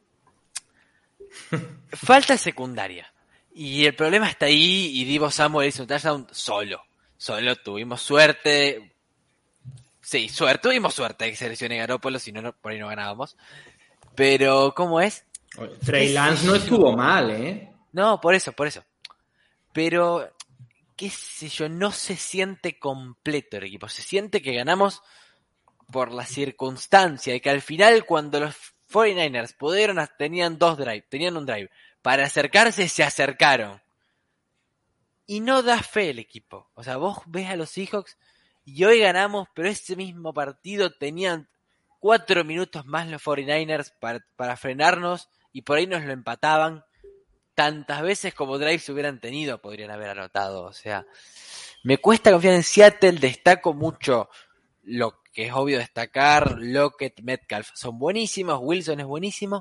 Falta secundaria. Y el problema está ahí, y Deebo Samuel hizo un touchdown solo. Tuvimos suerte. Sí, tuvimos suerte de que se lesione Garoppolo, si no, por ahí no ganábamos. Pero, ¿cómo es? Trey Lance no estuvo mal, ¿eh? No, por eso. Pero, qué sé yo, no se siente completo el equipo. Se siente que ganamos por la circunstancia y que al final, cuando los 49ers tenían un drive para acercarse, se acercaron. Y no da fe el equipo. O sea, vos ves a los Seahawks y hoy ganamos, pero ese mismo partido tenían 4 minutos más los 49ers para frenarnos y por ahí nos lo empataban. Tantas veces como drives hubieran tenido, podrían haber anotado. O sea, me cuesta confiar en Seattle. Destaco mucho lo que es obvio destacar. Lockett, Metcalf son buenísimos. Wilson es buenísimo.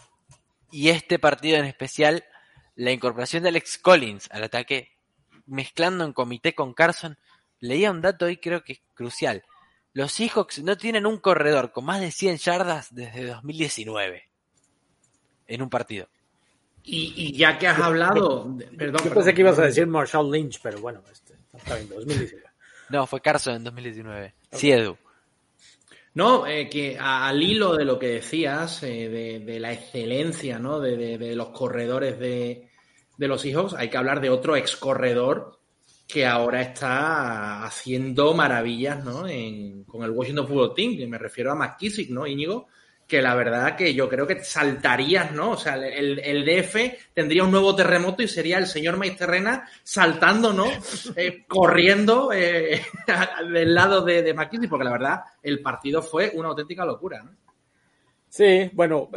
Y este partido en especial, la incorporación de Alex Collins al ataque, mezclando en comité con Carson. Leía un dato hoy, creo que es crucial. Los Seahawks no tienen un corredor con más de 100 yardas desde 2019 en un partido. Y ya que has hablado... Perdón, yo pensé que ibas a decir Marshawn Lynch, pero bueno, está bien, 2019. No, fue Carson en 2019. Okay. Sí, Edu. No, que al hilo de lo que decías, de la excelencia, ¿no? de los corredores de los Seahawks, hay que hablar de otro ex corredor que ahora está haciendo maravillas, ¿no? Con el Washington Football Team, que me refiero a McKissick, ¿no, Íñigo? Que la verdad que yo creo que saltarías, ¿no? O sea, el DF tendría un nuevo terremoto y sería el señor Maisterrena saltando, ¿no? Corriendo del lado de McKissick, porque la verdad el partido fue una auténtica locura, ¿no? Sí, bueno,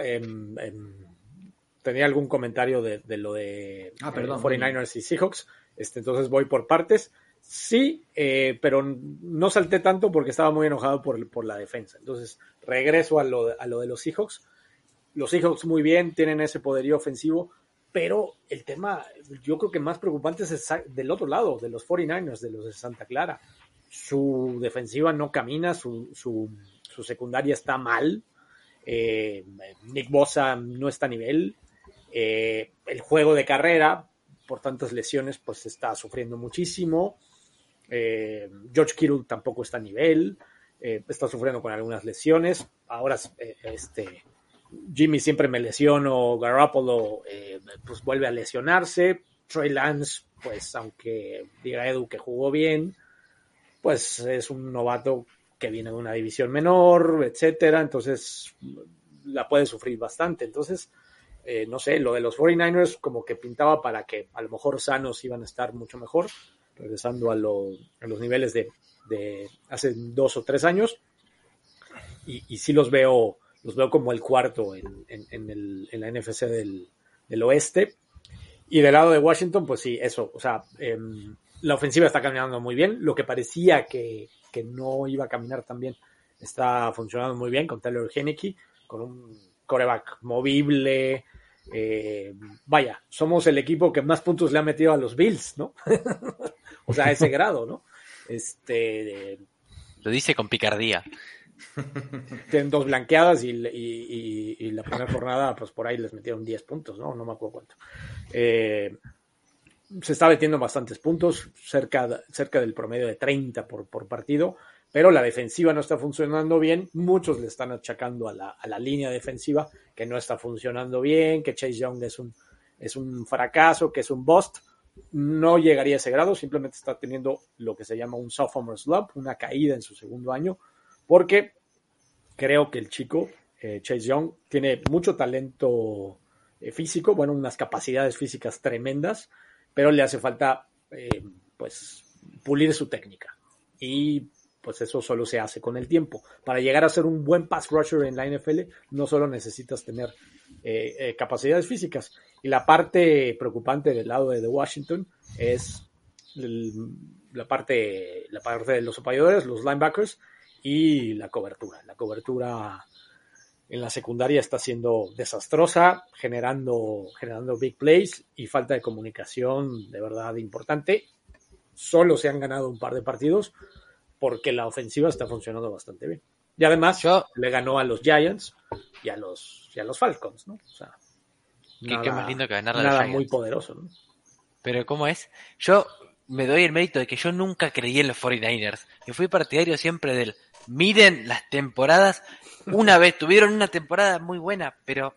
tenía algún comentario de lo de 49ers y Seahawks, entonces voy por partes. Sí, pero no salté tanto porque estaba muy enojado por la defensa. Entonces, regreso a lo de los Seahawks. Los Seahawks muy bien, tienen ese poderío ofensivo, pero el tema, yo creo que más preocupante es del otro lado, de los 49ers, de los de Santa Clara. Su defensiva no camina, su secundaria está mal. Nick Bosa no está a nivel. El juego de carrera, por tantas lesiones, pues está sufriendo muchísimo. George Kittle tampoco está a nivel, está sufriendo con algunas lesiones. Ahora Jimmy siempre me lesiono, Garoppolo pues vuelve a lesionarse. Trey Lance, pues aunque diga Edu que jugó bien, pues es un novato que viene de una división menor, etcétera, entonces la puede sufrir bastante. Entonces no sé, lo de los 49ers como que pintaba para que a lo mejor sanos iban a estar mucho mejor, regresando a los niveles de hace 2 o 3 años, y sí los veo como el cuarto en la NFC del oeste. Y del lado de Washington, pues sí, eso. O sea, la ofensiva está caminando muy bien. Lo que parecía que no iba a caminar tan bien está funcionando muy bien con Taylor Heinicke, con un quarterback movible. Vaya, somos el equipo que más puntos le ha metido a los Bills, ¿no? O sea, a ese grado, ¿no? Lo dice con picardía. Tienen 2 blanqueadas y la primera jornada, pues por ahí les metieron 10 puntos, ¿no? No me acuerdo cuánto. Se está metiendo bastantes puntos, cerca del promedio de 30 por partido, pero la defensiva no está funcionando bien. Muchos le están achacando a la línea defensiva que no está funcionando bien, que Chase Young es un fracaso, que es un bust. No llegaría a ese grado, simplemente está teniendo lo que se llama un sophomore slump, una caída en su segundo año, porque creo que el chico, Chase Young, tiene mucho talento físico, bueno, unas capacidades físicas tremendas, pero le hace falta, pues, pulir su técnica. Y, pues, eso solo se hace con el tiempo. Para llegar a ser un buen pass rusher en la NFL, no solo necesitas tener capacidades físicas. Y la parte preocupante del lado de Washington es la parte de los apoyadores, los linebackers, y la cobertura. La cobertura en la secundaria está siendo desastrosa, generando big plays y falta de comunicación de verdad importante. Solo se han ganado un par de partidos porque la ofensiva está funcionando bastante bien. Y además le ganó a los Giants y a los Falcons, ¿no? O sea, qué más lindo que ganarle a los nada Giants. muy poderoso, ¿no? Pero ¿cómo es? Yo me doy el mérito de que yo nunca creí en los 49ers. Yo fui partidario siempre del miren las temporadas. Una vez tuvieron una temporada muy buena, pero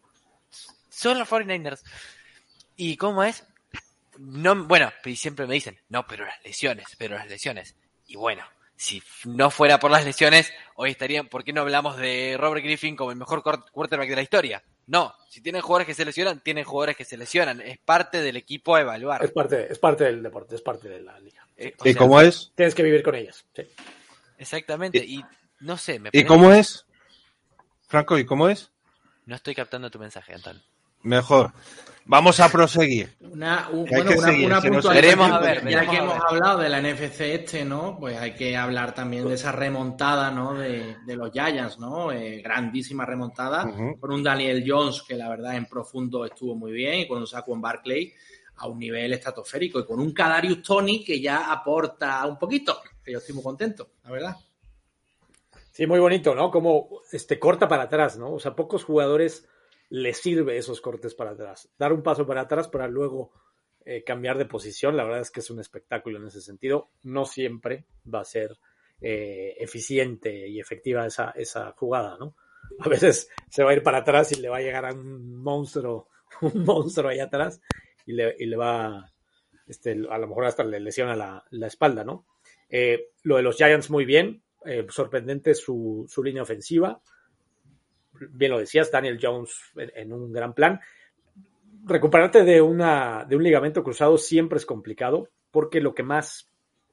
son los 49ers. ¿Y cómo es? No, bueno, y siempre me dicen, no, pero las lesiones. Y bueno, si no fuera por las lesiones, hoy estarían, ¿por qué no hablamos de Robert Griffin como el mejor quarterback de la historia? No, si tienen jugadores que se lesionan, tienen jugadores que se lesionan. Es parte del equipo a evaluar. Es parte del deporte, es parte de la liga. ¿Y cómo es? Tienes que vivir con ellas. Sí. Exactamente, y no sé. ¿Y cómo es? Franco, ¿y cómo es? No estoy captando tu mensaje, Anton. Mejor. Vamos a proseguir. Una puntualización. Ya que hemos hablado de la NFC ¿no? Pues hay que hablar también de esa remontada, ¿no? De los Giants, ¿no? Grandísima remontada con un Daniel Jones que la verdad en profundo estuvo muy bien y con un Saquon Barkley a un nivel estratosférico y con un Kadarius Toney que ya aporta un poquito, que yo estoy muy contento, la verdad. Sí, muy bonito, ¿no? Como corta para atrás, ¿no? O sea, pocos jugadores les sirve esos cortes para atrás. Dar un paso para atrás para luego cambiar de posición, la verdad es que es un espectáculo en ese sentido. No siempre va a ser eficiente y efectiva esa jugada, ¿no? A veces se va a ir para atrás y le va a llegar a un monstruo ahí atrás y le va, a lo mejor hasta le lesiona la espalda, ¿no? Lo de los Giants muy bien, sorprendente su línea ofensiva. Bien lo decías, Daniel Jones en un gran plan. Recuperarte de un ligamento cruzado siempre es complicado, porque lo que más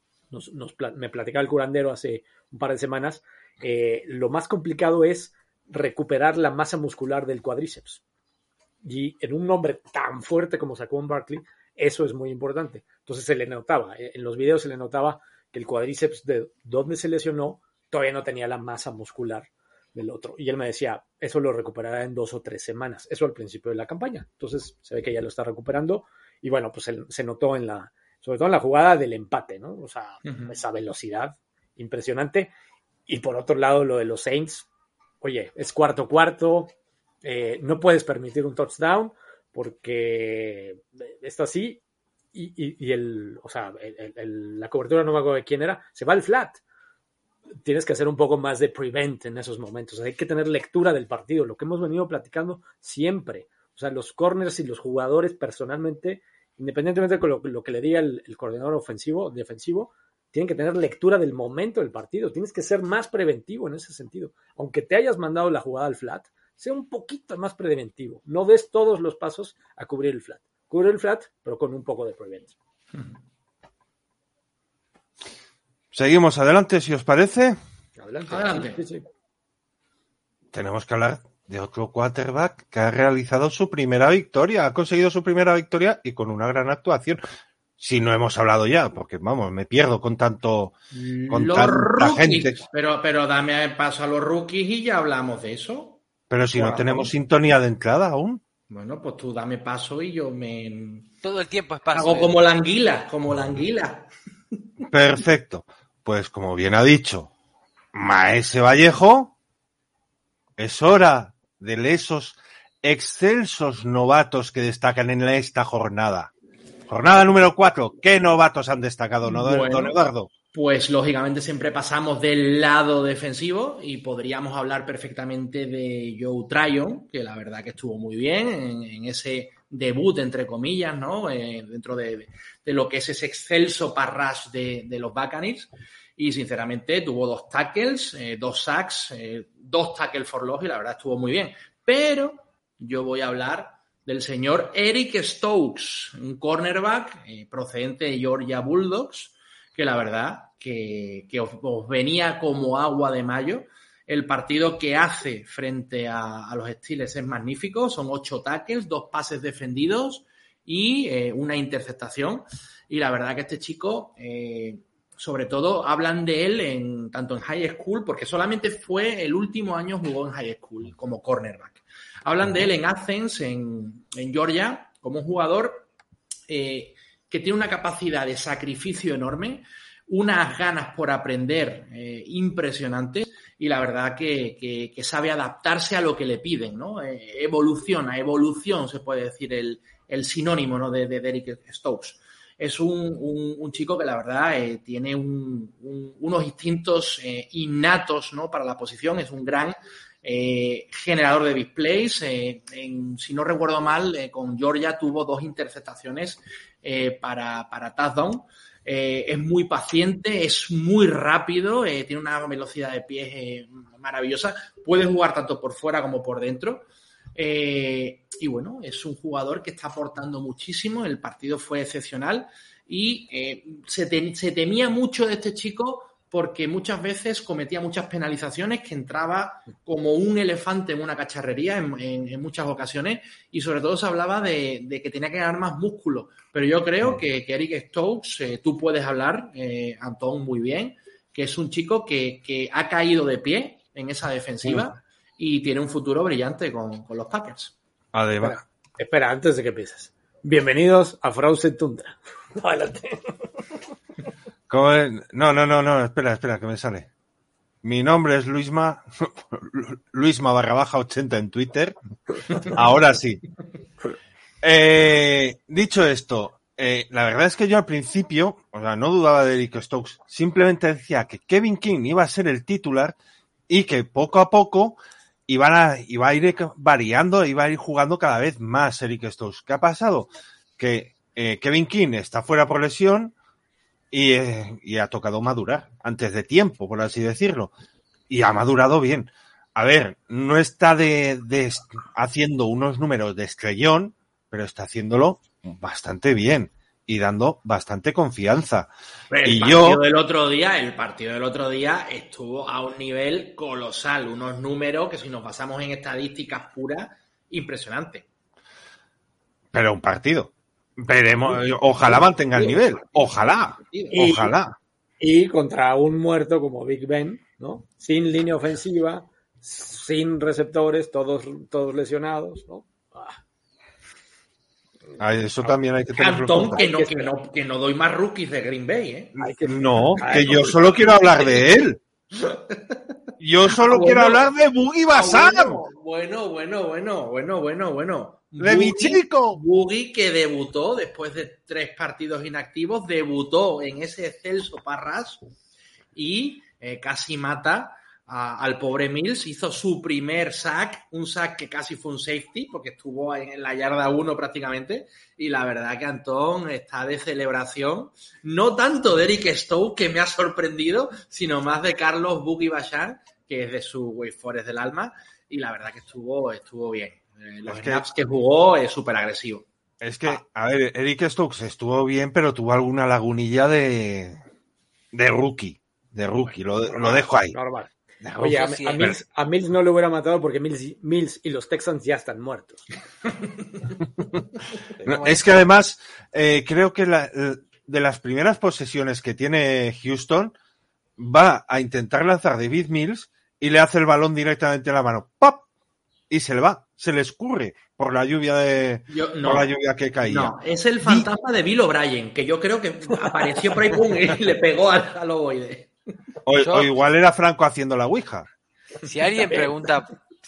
me platicaba el curandero hace un par de semanas, lo más complicado es recuperar la masa muscular del cuádriceps. Y en un hombre tan fuerte como Saquon Barkley, eso es muy importante. Entonces se le notaba, en los videos se le notaba que el cuádriceps de donde se lesionó todavía no tenía la masa muscular del otro. Y él me decía, eso lo recuperará en 2 o 3 semanas. Eso al principio de la campaña. Entonces se ve que ya lo está recuperando. Y bueno, pues se notó sobre todo en la jugada del empate, ¿no? O sea, esa velocidad impresionante. Y por otro lado, lo de los Saints, oye, es cuarto, no puedes permitir un touchdown porque está así y la cobertura, no me acuerdo de quién era, se va al flat. Tienes que hacer un poco más de prevent en esos momentos. Hay que tener lectura del partido, lo que hemos venido platicando siempre. O sea, los corners y los jugadores personalmente, independientemente de lo que le diga el coordinador defensivo, tienen que tener lectura del momento del partido. Tienes que ser más preventivo en ese sentido. Aunque te hayas mandado la jugada al flat, sea un poquito más preventivo. No des todos los pasos a cubrir el flat. Cubre el flat, pero con un poco de prevent. Seguimos adelante, si os parece. Adelante. Sí. Tenemos que hablar de otro quarterback que ha realizado su primera victoria, ha conseguido su primera victoria y con una gran actuación. Si no hemos hablado ya, porque vamos, me pierdo con tanto, con los tanta rookies, gente. pero dame paso a los rookies y ya hablamos de eso. Pero si no Corazón. tenemos sintonía de entrada aún. Bueno, pues tú dame paso y yo Todo el tiempo es paso. hago como la anguila. Perfecto. Pues como bien ha dicho Maese Vallejo, es hora de esos excelsos novatos que destacan en esta jornada. Jornada número 4. ¿Qué novatos han destacado, don Eduardo? Pues lógicamente siempre pasamos del lado defensivo y podríamos hablar perfectamente de Joe Tryon, que la verdad que estuvo muy bien en ese debut, entre comillas, ¿no? Dentro de lo que es ese excelso pass rush de los Buccaneers. Y sinceramente tuvo 2 tackles, 2 sacks, 2 tackles for loss y la verdad estuvo muy bien. Pero yo voy a hablar del señor Eric Stokes, un cornerback procedente de Georgia Bulldogs, que la verdad que os venía como agua de mayo. El partido que hace frente a los Steelers es magnífico, son 8 tackles, 2 pases defendidos y una interceptación. Y la verdad que este chico, sobre todo, hablan de él tanto en high school, porque solamente fue el último año jugó en high school como cornerback. Hablan de él en Athens, en Georgia, como un jugador que tiene una capacidad de sacrificio enorme, unas ganas por aprender impresionantes y la verdad que sabe adaptarse a lo que le piden, ¿no? Evolución se puede decir el sinónimo, ¿no? de Eric Stokes. Es un chico que la verdad tiene unos instintos innatos, ¿no? Para la posición, es un gran generador de big plays. Si no recuerdo mal, con Georgia tuvo 2 interceptaciones para touchdown. Es muy paciente, es muy rápido, tiene una velocidad de pies maravillosa, puede jugar tanto por fuera como por dentro. Y bueno, es un jugador que está aportando muchísimo. El partido fue excepcional y se temía mucho de este chico porque muchas veces cometía muchas penalizaciones, que entraba como un elefante en una cacharrería en muchas ocasiones, y sobre todo se hablaba de que tenía que ganar más músculo. Pero yo creo que Eric Stokes, tú puedes hablar, Antón, muy bien, que es un chico que ha caído de pie en esa defensiva y tiene un futuro brillante con los Packers. Además. Espera, antes de que empieces. Bienvenidos a Frozen Tundra. Adelante. No, espera, que me sale. Mi nombre es Luisma _80 en Twitter. Ahora sí. Dicho esto, la verdad es que yo al principio, o sea, no dudaba de Eric Stokes, simplemente decía que Kevin King iba a ser el titular y que poco a poco iba a ir variando, iba a ir jugando cada vez más Eric Stokes. ¿Qué ha pasado? Que Kevin King está fuera por lesión y ha tocado madurar antes de tiempo, por así decirlo. Y ha madurado bien. A ver, no está haciendo unos números de estrellón, pero está haciéndolo bastante bien y dando bastante confianza. El partido del otro día estuvo a un nivel colosal, unos números que si nos basamos en estadísticas puras, impresionante. Pero un partido. Veremos, ojalá mantenga el nivel, ojalá. Y contra un muerto como Big Ben, ¿no? Sin línea ofensiva, sin receptores, todos lesionados, ¿no? Eso también hay que tener Antón, que no doy más rookies de Green Bay, ¿eh? Que yo solo quiero hablar de él. Yo solo quiero hablar de Boogie Basam. Bueno. De mi chico. Boogie, que debutó después de 3 partidos inactivos, debutó en ese excelso parras y casi mata al pobre Mills. Hizo su primer sack, un sack que casi fue un safety, porque estuvo en la yarda 1 prácticamente, y la verdad que Antón está de celebración, no tanto de Eric Stokes, que me ha sorprendido, sino más de Carlos Boogie Basham, que es de su Wake Forest del alma, y la verdad que estuvo bien. Los snaps que jugó es súper agresivo. Es que, a ver, Eric Stokes estuvo bien, pero tuvo alguna lagunilla de rookie. Lo dejo ahí. Normal. Oye, Eso sí, a Mills no lo hubiera matado porque Mills y los Texans ya están muertos. No, es que además, creo que de las primeras posesiones que tiene Houston, va a intentar lanzar David Mills y le hace el balón directamente en la mano. ¡Pop! Y se le va, se le escurre por la lluvia por la lluvia que caía. No, es el fantasma de Bill O'Brien, que yo creo que apareció por ahí pum, y le pegó al ovoide. O igual era Franco haciendo la ouija. Si alguien pregunta,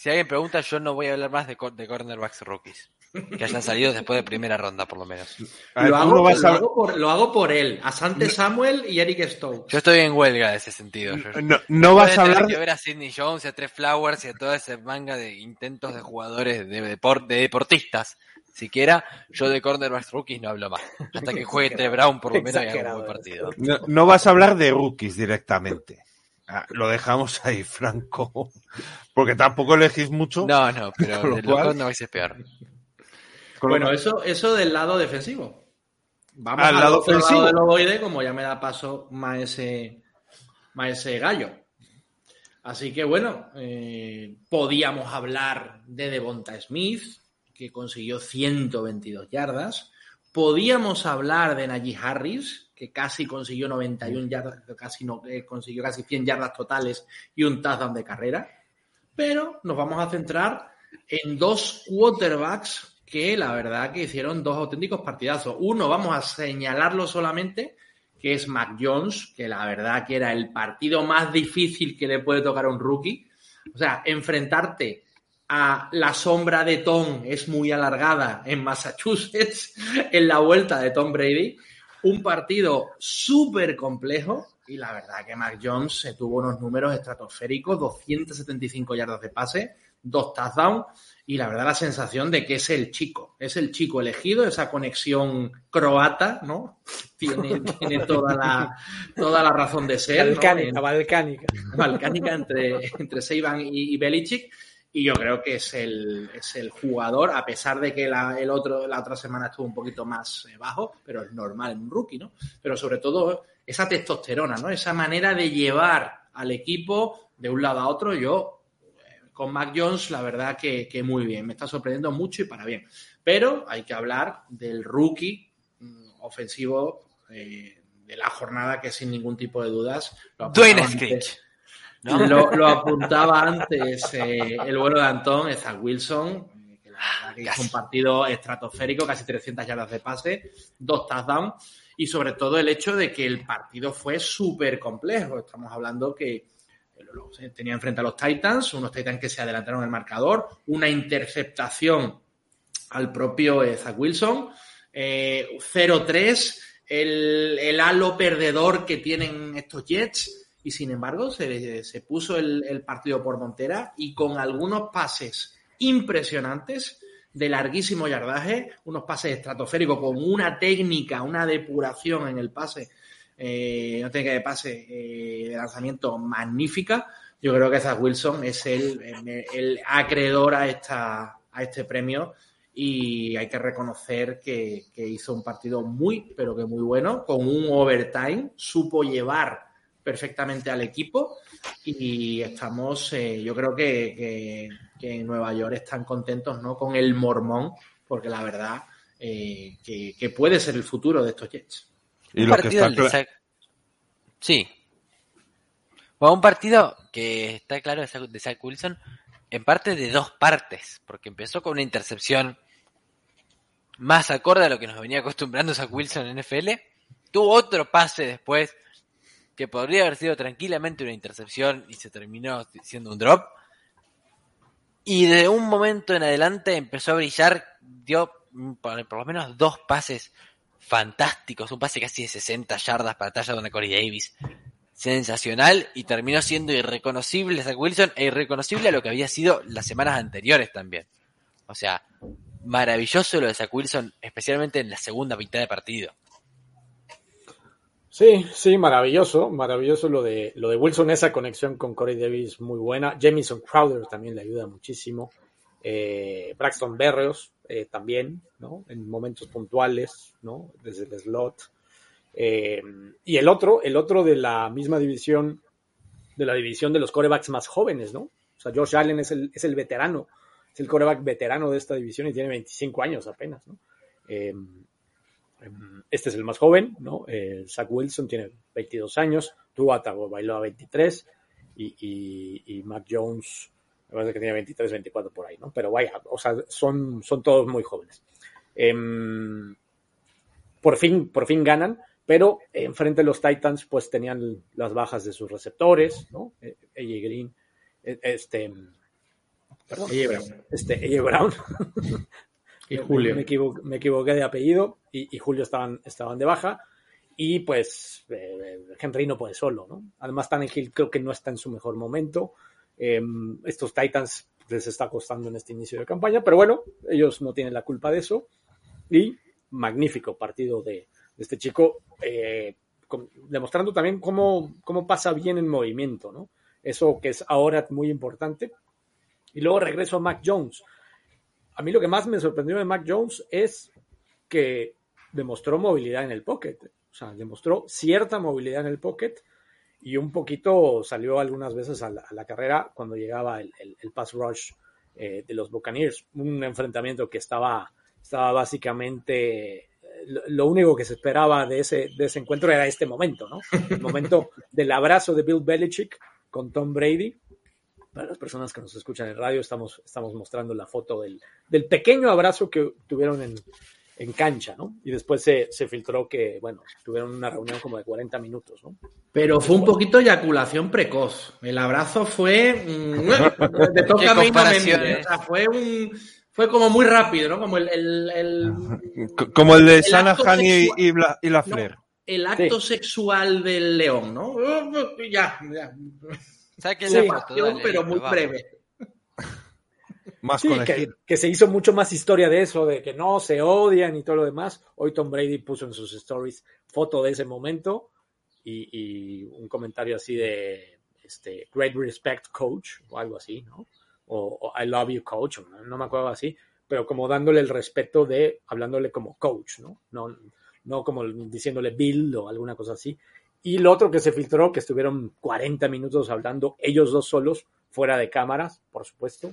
yo no voy a hablar más de cornerbacks rookies. Que hayan salido después de primera ronda, por lo menos. Lo hago por él, Asante Samuel y Eric Stokes. Yo estoy en huelga de ese sentido. No vas a hablar que ver a Sidney Jones y a Trey Flowers y a toda esa manga de intentos de jugadores, de deportistas. Siquiera yo de cornerbacks rookies no hablo más. Hasta que juegue Trey Brown por lo menos y haga un buen partido. No vas a hablar de rookies directamente. Lo dejamos ahí, Franco. Porque tampoco elegís mucho. No, pero de los cornerbacks es peor. Bueno, eso del lado defensivo. Vamos al lado ofensivo. Lado del ovoide, como ya me da paso más ese gallo. Así que bueno, podíamos hablar de Devonta Smith, que consiguió 122 yardas. Podíamos hablar de Najee Harris, que casi consiguió 91 yardas, consiguió casi 100 yardas totales y un touchdown de carrera. Pero nos vamos a centrar en dos quarterbacks que la verdad que hicieron dos auténticos partidazos. Uno, vamos a señalarlo solamente, que es Mac Jones, que la verdad que era el partido más difícil que le puede tocar a un rookie. O sea, enfrentarte a la sombra de Tom es muy alargada en Massachusetts, en la vuelta de Tom Brady. Un partido súper complejo y la verdad que Mac Jones tuvo unos números estratosféricos, 275 yardas de pase, 2 touchdowns. Y la verdad la sensación de que es el chico elegido, esa conexión croata, ¿no? Tiene toda la razón de ser. Balcánica entre Seiban y Belichick. Y yo creo que es el jugador, a pesar de que la otra semana estuvo un poquito más bajo, pero es normal en un rookie, ¿no? Pero sobre todo esa testosterona, ¿no? Esa manera de llevar al equipo de un lado a otro. Con Mac Jones, la verdad que muy bien. Me está sorprendiendo mucho y para bien. Pero hay que hablar del rookie ofensivo de la jornada, que sin ningún tipo de dudas Dwayne Skritch. ¿No? Lo apuntaba antes el bueno de Antón, Zach Wilson, que la verdad que hizo un partido estratosférico, casi 300 yardas de pase, 2 touchdowns, y sobre todo el hecho de que el partido fue súper complejo. Estamos hablando que tenía enfrente a los Titans, unos Titans que se adelantaron en el marcador, una interceptación al propio Zach Wilson, 0-3, el halo perdedor que tienen estos Jets, y sin embargo se puso el partido por montera y con algunos pases impresionantes de larguísimo yardaje, unos pases estratosféricos con una técnica, una depuración en el pase, una técnica de pase de lanzamiento magnífica. Yo creo que Zach Wilson es el acreedor a este premio y hay que reconocer que hizo un partido muy, pero que muy bueno, con un overtime, supo llevar perfectamente al equipo y estamos, yo creo que en Nueva York están contentos, ¿no?, con el mormón, porque la verdad que puede ser el futuro de estos Jets. Y un partido sí. Bueno, un partido que está claro de Zach Wilson, en parte de dos partes, porque empezó con una intercepción más acorde a lo que nos venía acostumbrando Zach Wilson en NFL, tuvo otro pase después que podría haber sido tranquilamente una intercepción y se terminó siendo un drop, y de un momento en adelante empezó a brillar, dio por lo menos 2 pases fantásticos, un pase casi de 60 yardas para touchdown a Corey Davis, sensacional, y terminó siendo irreconocible Zach Wilson e irreconocible a lo que había sido las semanas anteriores también. O sea, maravilloso lo de Zach Wilson, especialmente en la segunda mitad de partido. Sí, maravilloso lo de Wilson, esa conexión con Corey Davis muy buena. Jamison Crowder también le ayuda muchísimo. Braxton Berrios también, ¿no?, en momentos puntuales, ¿no?, desde el slot. Y el otro de la misma división, de la división de los quarterbacks más jóvenes, ¿no? O sea, Josh Allen es el veterano, es el quarterback veterano de esta división y tiene 25 años apenas, ¿no? Este es el más joven, ¿no? Zach Wilson tiene 22 años, Tua Tagovailoa 23 y Mac Jones, me parece que tiene 23, 24 por ahí, ¿no? Pero vaya, o sea, son todos muy jóvenes. Por fin ganan, pero enfrente de los Titans pues tenían las bajas de sus receptores, ¿no? AJ Green, AJ Brown. Y Julio. Me equivoqué de apellido y Julio estaban de baja y pues Henry no puede solo, ¿no? Además Tannehill creo que no está en su mejor momento. Estos Titans les está costando en este inicio de campaña, pero bueno, ellos no tienen la culpa de eso y magnífico partido de este chico, demostrando también cómo pasa bien en movimiento, ¿no? Eso que es ahora muy importante. Y luego regreso a Mac Jones. A mí lo que más me sorprendió de Mac Jones es que demostró movilidad en el pocket. O sea, demostró cierta movilidad en el pocket y un poquito salió algunas veces a la carrera cuando llegaba el pass rush de los Buccaneers. Un enfrentamiento que estaba básicamente... Lo único que se esperaba de ese encuentro era este momento, ¿no? El momento del abrazo de Bill Belichick con Tom Brady. Para las personas que nos escuchan en radio, estamos mostrando la foto del pequeño abrazo que tuvieron en cancha, ¿no? Y después se filtró que, bueno, tuvieron una reunión como de 40 minutos, ¿no? Pero fue un poquito eyaculación precoz. El abrazo fue... te toca a mí, no me mires. O sea, fue como muy rápido, ¿no? Como como el de Shanahan y Lafleur. No, el acto sexual del león, ¿no? Ya. Saquen Sí, la foto, dale, pero muy vamos. breve. Más Sí, que se hizo mucho más historia de eso, de que no se odian y todo lo demás. Hoy Tom Brady puso en sus stories foto de ese momento y un comentario así de great respect coach o algo así, ¿no? O I love you coach, no me acuerdo así, pero como dándole el respeto de, hablándole como coach, ¿no? No como diciéndole Bill o alguna cosa así. Y lo otro que se filtró, que estuvieron 40 minutos hablando, ellos dos solos, fuera de cámaras, por supuesto.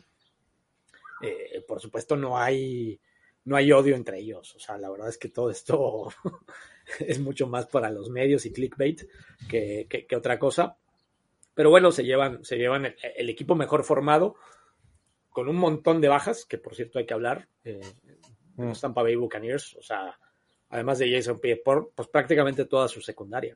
Por supuesto no hay odio entre ellos. O sea, la verdad es que todo esto es mucho más para los medios y clickbait que otra cosa. Pero bueno, se llevan el equipo mejor formado, con un montón de bajas, que por cierto hay que hablar, los Tampa Bay Buccaneers, o sea, además de Jason Pierre-Paul, pues prácticamente toda su secundaria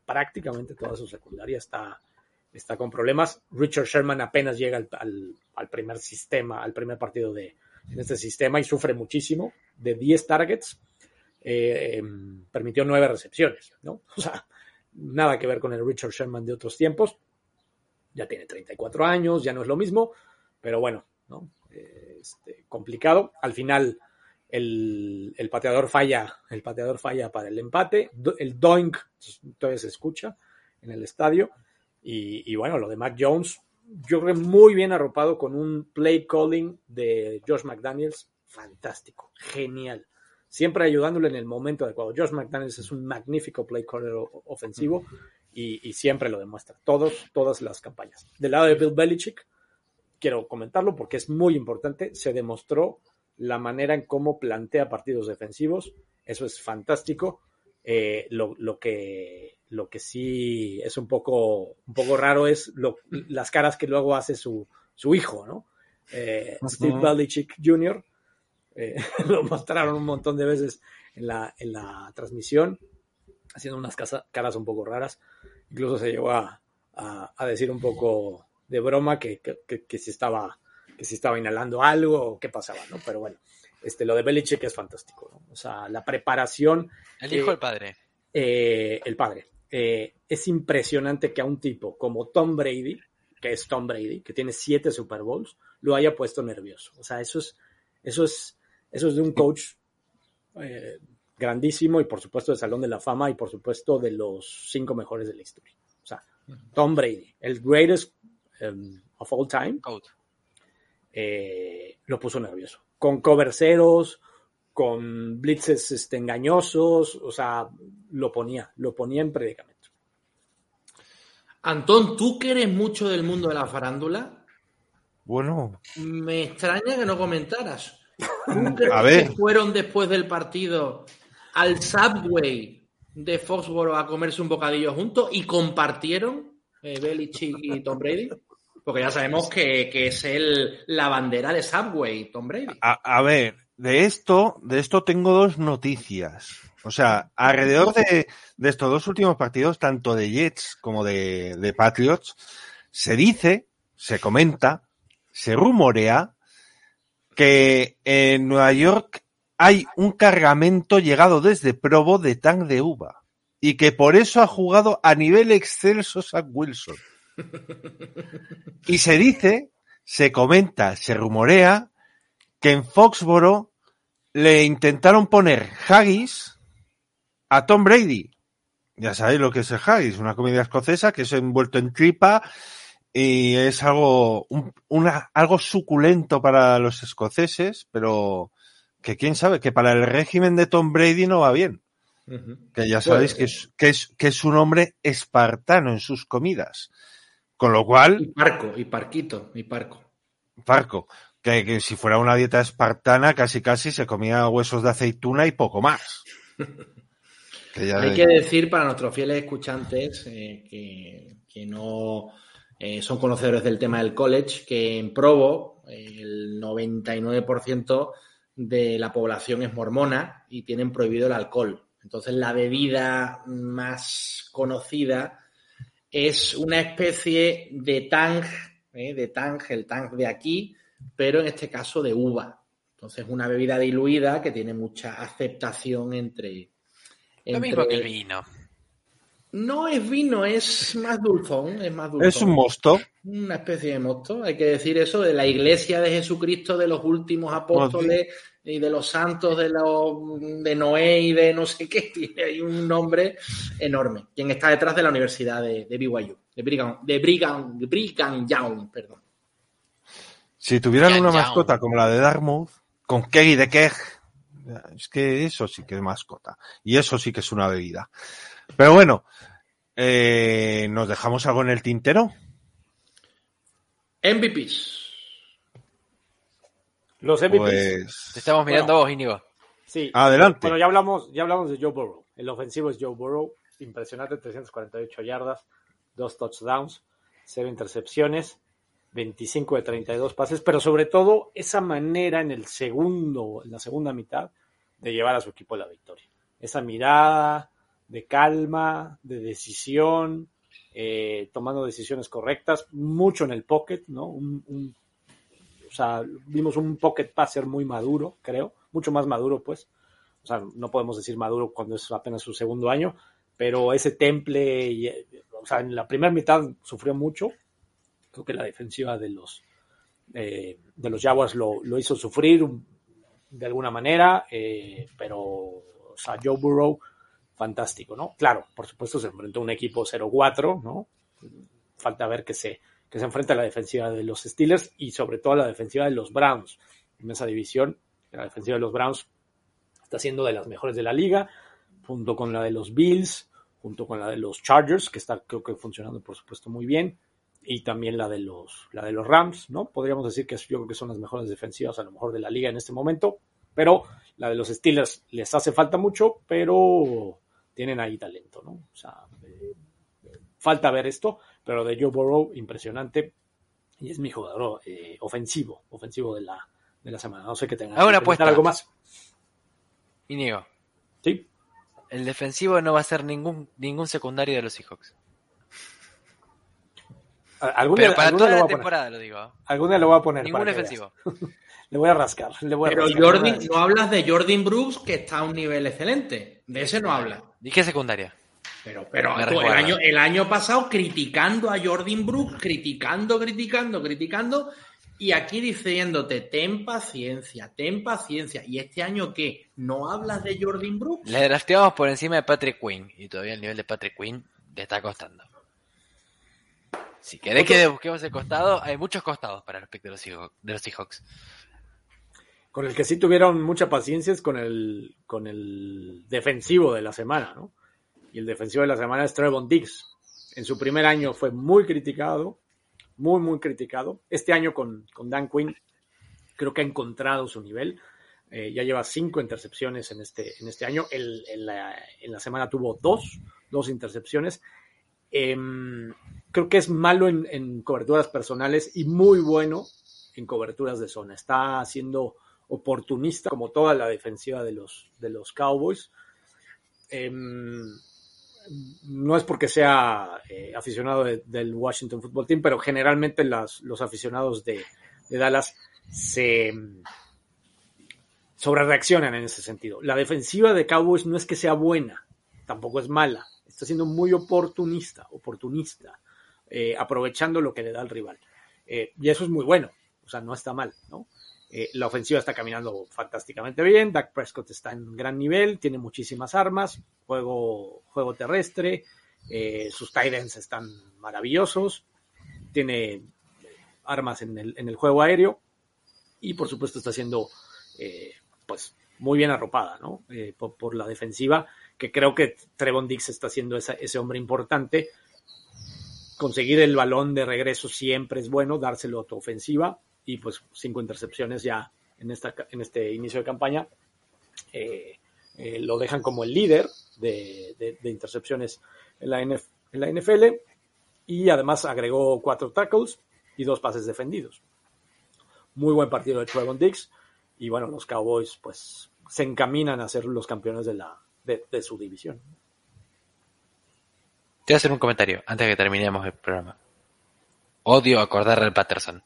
está con problemas. Richard Sherman apenas llega al primer sistema, al primer partido en este sistema y sufre muchísimo. De 10 targets, permitió 9 recepciones, ¿no? O sea, nada que ver con el Richard Sherman de otros tiempos. Ya tiene 34 años, ya no es lo mismo, pero bueno, ¿no? Complicado. Al final el pateador falla para el empate. El doink todavía se escucha en el estadio. Y bueno, lo de Mac Jones, yo creo que muy bien arropado con un play calling de Josh McDaniels, fantástico, genial. Siempre ayudándole en el momento adecuado. Josh McDaniels es un magnífico play caller ofensivo y siempre lo demuestra. Todas las campañas. Del lado de Bill Belichick, quiero comentarlo porque es muy importante. Se demostró la manera en cómo plantea partidos defensivos. Eso es fantástico. Lo que sí es un poco raro es las caras que luego hace su hijo, ¿no? Steve Belichick Jr. Lo mostraron un montón de veces en la transmisión, haciendo unas caras un poco raras. Incluso se llegó a decir un poco de broma que si estaba inhalando algo o qué pasaba, ¿no? Pero bueno, lo de Belichick es fantástico, ¿no? O sea, la preparación. ¿El hijo o el padre? El padre. Es impresionante que a un tipo como Tom Brady, que es Tom Brady, que tiene 7 Super Bowls, lo haya puesto nervioso. O sea, eso es de un coach grandísimo y por supuesto del Salón de la Fama y por supuesto de los 5 mejores de la historia. O sea, Tom Brady, el greatest of all time, lo puso nervioso. Con cover ceros, con blitzes engañosos, o sea, lo ponía en predicamento. Antón, tú que eres mucho del mundo de la farándula, Bueno, me extraña que no comentaras. ¿Tú crees a ver. que fueron después del partido al Subway de Foxborough a comerse un bocadillo juntos y compartieron Belichick y Tom Brady? Porque ya sabemos que es la bandera de Subway, Tom Brady. A ver, de esto tengo dos noticias. O sea, alrededor de estos dos últimos partidos, tanto de Jets como de Patriots, se dice, se comenta, se rumorea que en Nueva York hay un cargamento llegado desde Provo de Tank de uva y que por eso ha jugado a nivel excelso Zach Wilson. Y se dice, se comenta, se rumorea que en Foxborough le intentaron poner haggis a Tom Brady. Ya sabéis lo que es el haggis, una comida escocesa que es envuelto en tripa y es algo algo suculento para los escoceses, pero que quién sabe, que para el régimen de Tom Brady no va bien. Que ya sabéis que es un hombre espartano en sus comidas. Con lo cual... Y Parco. Que si fuera una dieta espartana, casi se comía huesos de aceituna y poco más. Hay que decir para nuestros fieles escuchantes que no son conocedores del tema del college, que en Provo el 99% de la población es mormona y tienen prohibido el alcohol. Entonces la bebida más conocida es una especie de tang, el tang de aquí, pero en este caso de uva. Entonces una bebida diluida que tiene mucha aceptación entre... Lo mismo que el vino. No es vino, es más dulzón, Es un mosto. Una especie de mosto, hay que decir eso, de la Iglesia de Jesucristo, de los últimos apóstoles y de los santos de Noé y de no sé qué, hay un nombre enorme. Quien está detrás de la Universidad de BYU, de Brigham Young, perdón. Si tuvieran una mascota como la de Dartmouth, con Keggy de Keg, es que eso sí que es mascota. Y eso sí que es una bebida. Pero bueno, ¿nos dejamos algo en el tintero? MVPs. Los MVPs. Pues... Te estamos mirando a vos, Íñigo. Sí. Adelante. Bueno, ya hablamos de Joe Burrow. El ofensivo es Joe Burrow. Impresionante, 348 yardas, 2 touchdowns, 0 intercepciones, 25 de 32 pases, pero sobre todo esa manera en la segunda mitad de llevar a su equipo a la victoria. Esa mirada de calma, de decisión, tomando decisiones correctas, mucho en el pocket, ¿no? O sea, vimos un pocket passer muy maduro, creo, mucho más maduro, pues. O sea, no podemos decir maduro cuando es apenas su segundo año, pero ese temple, o sea, en la primera mitad sufrió mucho. Creo que la defensiva de los Jaguars lo hizo sufrir de alguna manera, pero, o sea, Joe Burrow, fantástico, ¿no? Claro, por supuesto se enfrentó a un equipo 0-4, ¿no? Falta ver que se enfrenta a la defensiva de los Steelers y sobre todo a la defensiva de los Browns. En esa división, la defensiva de los Browns está siendo de las mejores de la liga, junto con la de los Bills, junto con la de los Chargers, que está creo que funcionando por supuesto muy bien, y también la de los Rams, ¿no? Podríamos decir que yo creo que son las mejores defensivas a lo mejor de la liga en este momento, pero la de los Steelers les hace falta mucho, pero tienen ahí talento, ¿no? O sea, falta ver esto, pero de Joe Burrow, impresionante, y es mi jugador ofensivo de la semana. No sé qué tengan. Hago una apuesta. ¿Algo más? Íñigo. Sí. El defensivo no va a ser ningún secundario de los Seahawks. Pero para toda la temporada lo digo. Algún día lo voy a poner. Ningún defensivo. Le voy a rascar. Pero Jordan, no hablas de Jordan Brooks, que está a un nivel excelente. De ese no hablas. Dije secundaria. Pero tú, el año pasado criticando a Jordan Brooks, criticando, y aquí diciéndote, ten paciencia. ¿Y este año qué? ¿No hablas de Jordan Brooks? Le drafteamos por encima de Patrick Quinn, y todavía el nivel de Patrick Quinn le está costando. Si querés que busquemos el costado, hay muchos costados para respecto de los Seahawks. Con el que sí tuvieron mucha paciencia es con el defensivo de la semana, ¿no? Y el defensivo de la semana es Trevon Diggs. En su primer año fue muy criticado, muy criticado. Este año con Dan Quinn creo que ha encontrado su nivel. Ya lleva 5 intercepciones en este año. En la semana tuvo dos intercepciones. Creo que es malo en coberturas personales y muy bueno en coberturas de zona. Está siendo oportunista como toda la defensiva de los Cowboys. No es porque sea aficionado del Washington Football Team, pero generalmente los aficionados de Dallas se sobrereaccionan en ese sentido. La defensiva de Cowboys no es que sea buena, tampoco es mala. Está siendo muy oportunista, aprovechando lo que le da el rival. Y eso es muy bueno, o sea, no está mal, ¿no? La ofensiva está caminando fantásticamente bien, Dak Prescott está en gran nivel, tiene muchísimas armas, juego terrestre, sus tight ends están maravillosos, tiene armas en el juego aéreo y por supuesto está siendo pues muy bien arropada, ¿no? Por la defensiva, que creo que Trevon Diggs está siendo ese hombre importante. Conseguir el balón de regreso siempre es bueno, dárselo a tu ofensiva, y pues 5 intercepciones ya en este inicio de campaña lo dejan como el líder de intercepciones en la NFL, y además agregó 4 tackles y 2 pases defendidos. Muy buen partido de Trevon Diggs, y bueno, los Cowboys pues se encaminan a ser los campeones de su división. Te voy a hacer un comentario antes de que terminemos el programa. Odio a Cordarrelle Patterson.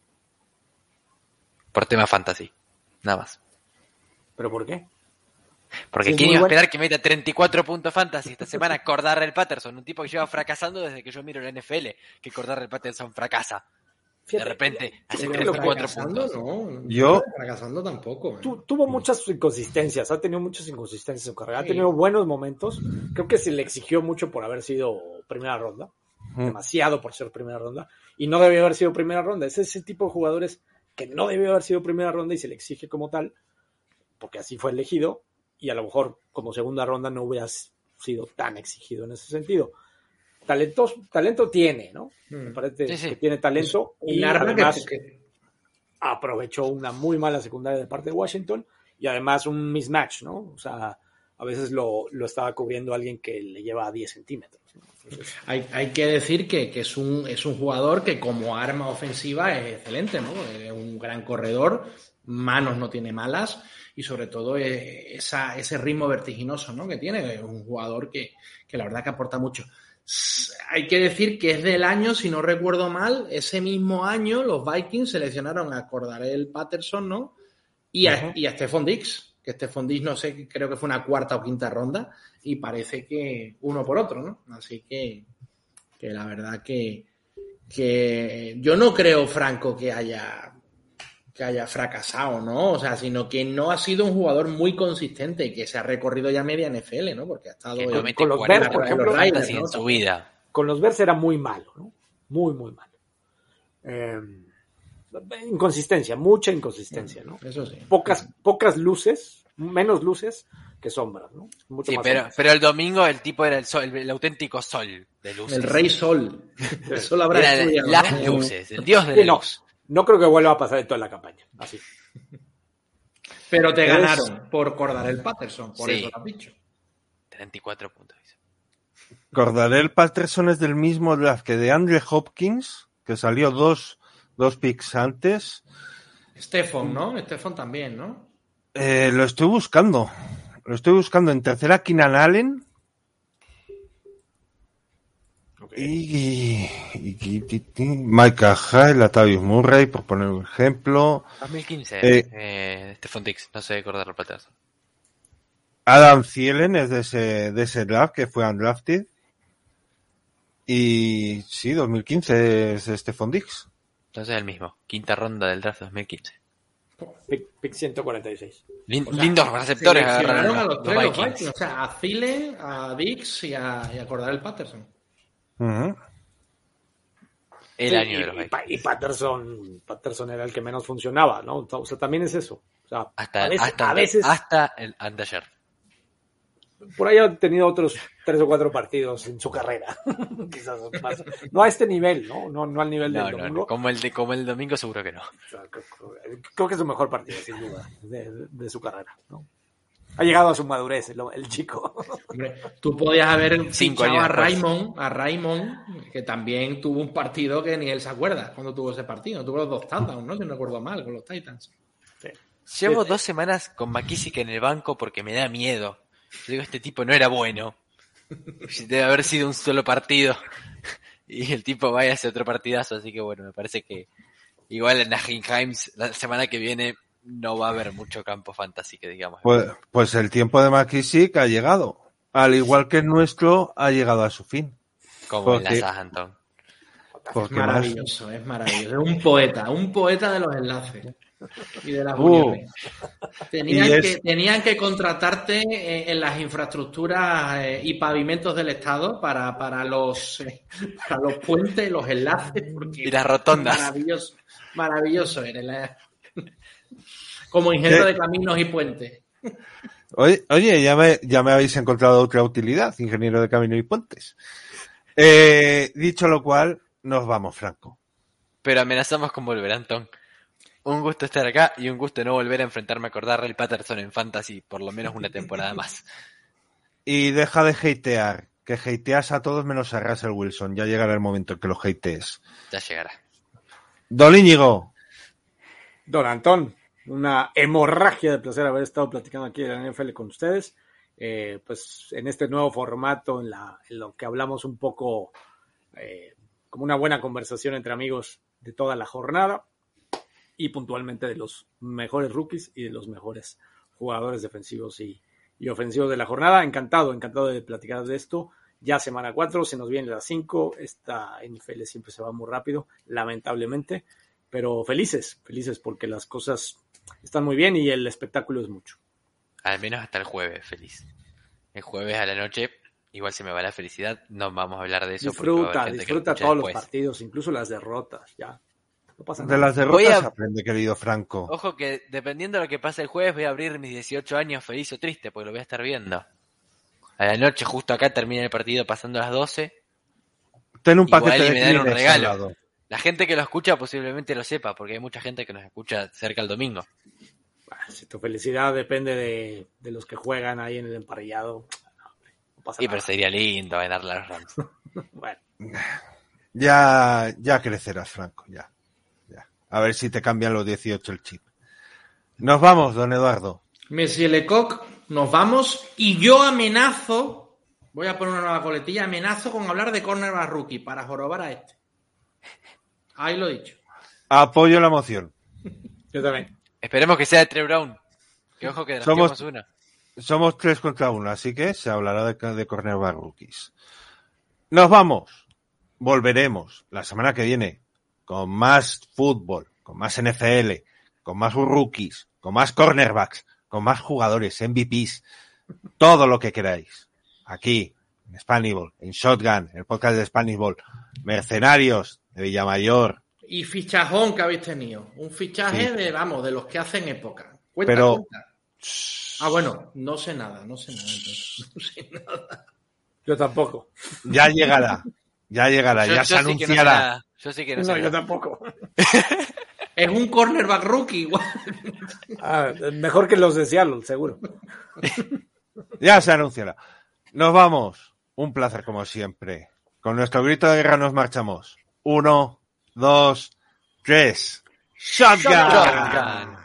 Por tema fantasy. Nada más. ¿Pero por qué? Porque Sí, ¿quién iba a bueno. esperar que meta 34 puntos fantasy esta semana? Cordarrelle Patterson, un tipo que lleva fracasando desde que yo miro la NFL, que Cordarrelle Patterson fracasa. Fíjate, De repente hace yo creo que 34 fracasando, puntos. no. Yo- Fracasando tampoco. Tuvo muchas inconsistencias, ha tenido muchas inconsistencias en su carrera, ha Sí. tenido buenos momentos. Creo que se le exigió mucho por haber sido primera ronda, demasiado por ser primera ronda, y no debió haber sido primera ronda. Es ese tipo de jugadores que no debió haber sido primera ronda y se le exige como tal, porque así fue elegido, y a lo mejor como segunda ronda no hubiera sido tan exigido en ese sentido. Talento tiene, ¿no? Me parece Sí. que tiene talento, y Un arma además que aprovechó una muy mala secundaria de parte de Washington, y además un mismatch, ¿no? O sea, a veces lo estaba cubriendo alguien que le lleva 10 centímetros, ¿no? Entonces, hay que decir que es un jugador que como arma ofensiva es excelente, ¿no? Es un gran corredor, manos no tiene malas, y sobre todo ese ritmo vertiginoso, ¿no? Que tiene. Es un jugador que la verdad que aporta mucho. Hay que decir que es del año, si no recuerdo mal, ese mismo año los Vikings seleccionaron a Cordarrelle Patterson, ¿no? Y a Stephon Diggs, que Stephon Diggs, no sé, creo que fue una 4ª o 5ª ronda, y parece que uno por otro, ¿no? Así que la verdad que yo no creo, Franco, que haya fracasado, ¿no? O sea, sino que no ha sido un jugador muy consistente y que se ha recorrido ya media NFL, ¿no? Porque ha estado Que no mete con los 40 Bears, por puntos ejemplo, fantasy ¿no? en su vida. con los Bears era muy malo, ¿no? Muy malo. Inconsistencia, mucha inconsistencia, ¿no? Eso sí. Pocas luces, menos luces que sombras, ¿no? Mucho Sí, más pero sombras. el domingo el tipo era el sol, el auténtico sol de luces. El Rey Sol. El Sol habrá Era estudiado, las ¿no? luces, el dios de Sí, la no, luz. no creo que vuelva a pasar en toda la campaña, así. Pero te Es- ganaron por Cordarrelle Patterson, por Sí. eso lo has dicho. 34 puntos. Dice. Cordarrelle Patterson es del mismo draft que de Andre Hopkins, que salió dos picks antes. Stephon, ¿no? Stephon también, ¿no? Lo estoy buscando. En tercera, Keenan Allen. Y Micah Hyde, Latavius Murray, por poner un ejemplo. 2015, Stephon Diggs, no sé Cordarrelle Patterson. Adam Thielen es de ese draft que fue undrafted. Y sí, 2015 es Stephon Diggs. Entonces el mismo, 5ª ronda del draft 2015. Pick 146. O sea, Lindos receptores seleccionaron agarraron a los tres los Vikings. Vikings. O sea, a Thielen, a Diggs y a Cordarrelle Patterson. Ujú. El Sí, año de los Vikings. y Patterson era el que menos funcionaba, ¿no? O sea, también es eso. O sea, Hasta a veces el anteayer. por ahí ha tenido otros 3 o 4 partidos en su carrera. Quizás más. No a este nivel, no al nivel del domingo. No. Como el domingo seguro que no. Creo que es su mejor partido, sin duda, de su carrera, ¿no? Ha llegado a su madurez el chico. Hombre, tú podías haber 5 fichado años a Raymond, que también tuvo un partido que ni él se acuerda cuando tuvo ese partido. Tuvo los 2 touchdowns, ¿no? Si no recuerdo mal, con los Titans. Sí. Llevo 2 semanas con McKissick en el banco porque me da miedo. Yo digo, este tipo no era bueno. Debe haber sido un solo partido. Y el tipo vaya a hacer otro partidazo. Así que bueno, me parece que igual en Najee Himes la semana que viene no va a haber mucho campo fantasy, que digamos. Pues el tiempo de McKissick ha llegado. Al igual que el nuestro, ha llegado a su fin. Como en la Southampton. Es maravilloso. Es un poeta de los enlaces y de las uniones. Tenían que contratarte en las infraestructuras y pavimentos del Estado para los puentes, los enlaces. Y las rotondas. Maravilloso eres. Como ingeniero de caminos y puentes. Oye, ya me habéis encontrado otra utilidad, ingeniero de caminos y puentes. Dicho lo cual, nos vamos, Franco. Pero amenazamos con volver, Antón. Un gusto estar acá y un gusto no volver a enfrentarme a Cordarrelle Patterson en Fantasy por lo menos una temporada más. Y deja de hatear, que hateas a todos menos a Russell Wilson. Ya llegará el momento en que lo hatees. Ya llegará. Don Íñigo. Don Antón, una hemorragia de placer haber estado platicando aquí de la NFL con ustedes. Pues en este nuevo formato, en lo que hablamos un poco como una buena conversación entre amigos de toda la jornada y puntualmente de los mejores rookies y de los mejores jugadores defensivos y ofensivos de la jornada. Encantado de platicar de esto. Ya semana 4, se nos viene la 5. Esta NFL siempre se va muy rápido, lamentablemente, pero felices porque las cosas están muy bien y el espectáculo es mucho. Al menos hasta el jueves, feliz. El jueves a la noche, igual se me va la felicidad, no vamos a hablar de eso. Disfruta todos los partidos, incluso las derrotas, ya. No pasa nada. De las derrotas aprende, querido Franco. Ojo que dependiendo de lo que pase el jueves voy a abrir mis 18 años feliz o triste, porque lo voy a estar viendo. A la noche, justo acá, termina el partido pasando las 12. Ten un paquete igual de me dan un Kleenex regalo. al lado. La gente que lo escucha posiblemente lo sepa, porque hay mucha gente que nos escucha cerca el domingo. Si tu felicidad depende de los que juegan ahí en el emparrillado, no pasa nada. Pero sería lindo ganarle a los Rams. Bueno. Ya crecerás, Franco, ya. A ver si te cambian los 18 el chip. Nos vamos, don Eduardo. Monsieur Lecoq, nos vamos y yo amenazo, voy a poner una nueva coletilla, amenazo con hablar de cornerback rookie para jorobar a este. Ahí lo he dicho. Apoyo la moción. Yo también. Esperemos que sea de Trey Brown. Que ojo que drafteamos una. Somos 3 contra 1, así que se hablará de cornerback rookies. Nos vamos. Volveremos la semana que viene con más fútbol, con más NFL, con más rookies, con más cornerbacks, con más jugadores, MVPs, todo lo que queráis. Aquí, en Spanish Ball, en Shotgun, el podcast de Spanish Ball, Mercenarios de Villamayor. Y fichajón que habéis tenido. Un fichaje sí. de los que hacen época. Cuenta. Bueno, no sé nada entonces. No sé nada. Yo tampoco. Ya llegará, ya se anunciará. Yo sí que no sé. Yo tampoco. Es un cornerback rookie igual. Mejor que los de Seattle, seguro. Ya se anunciará. Nos vamos. Un placer como siempre. Con nuestro grito de guerra nos marchamos. 1, 2, 3. Shotgun.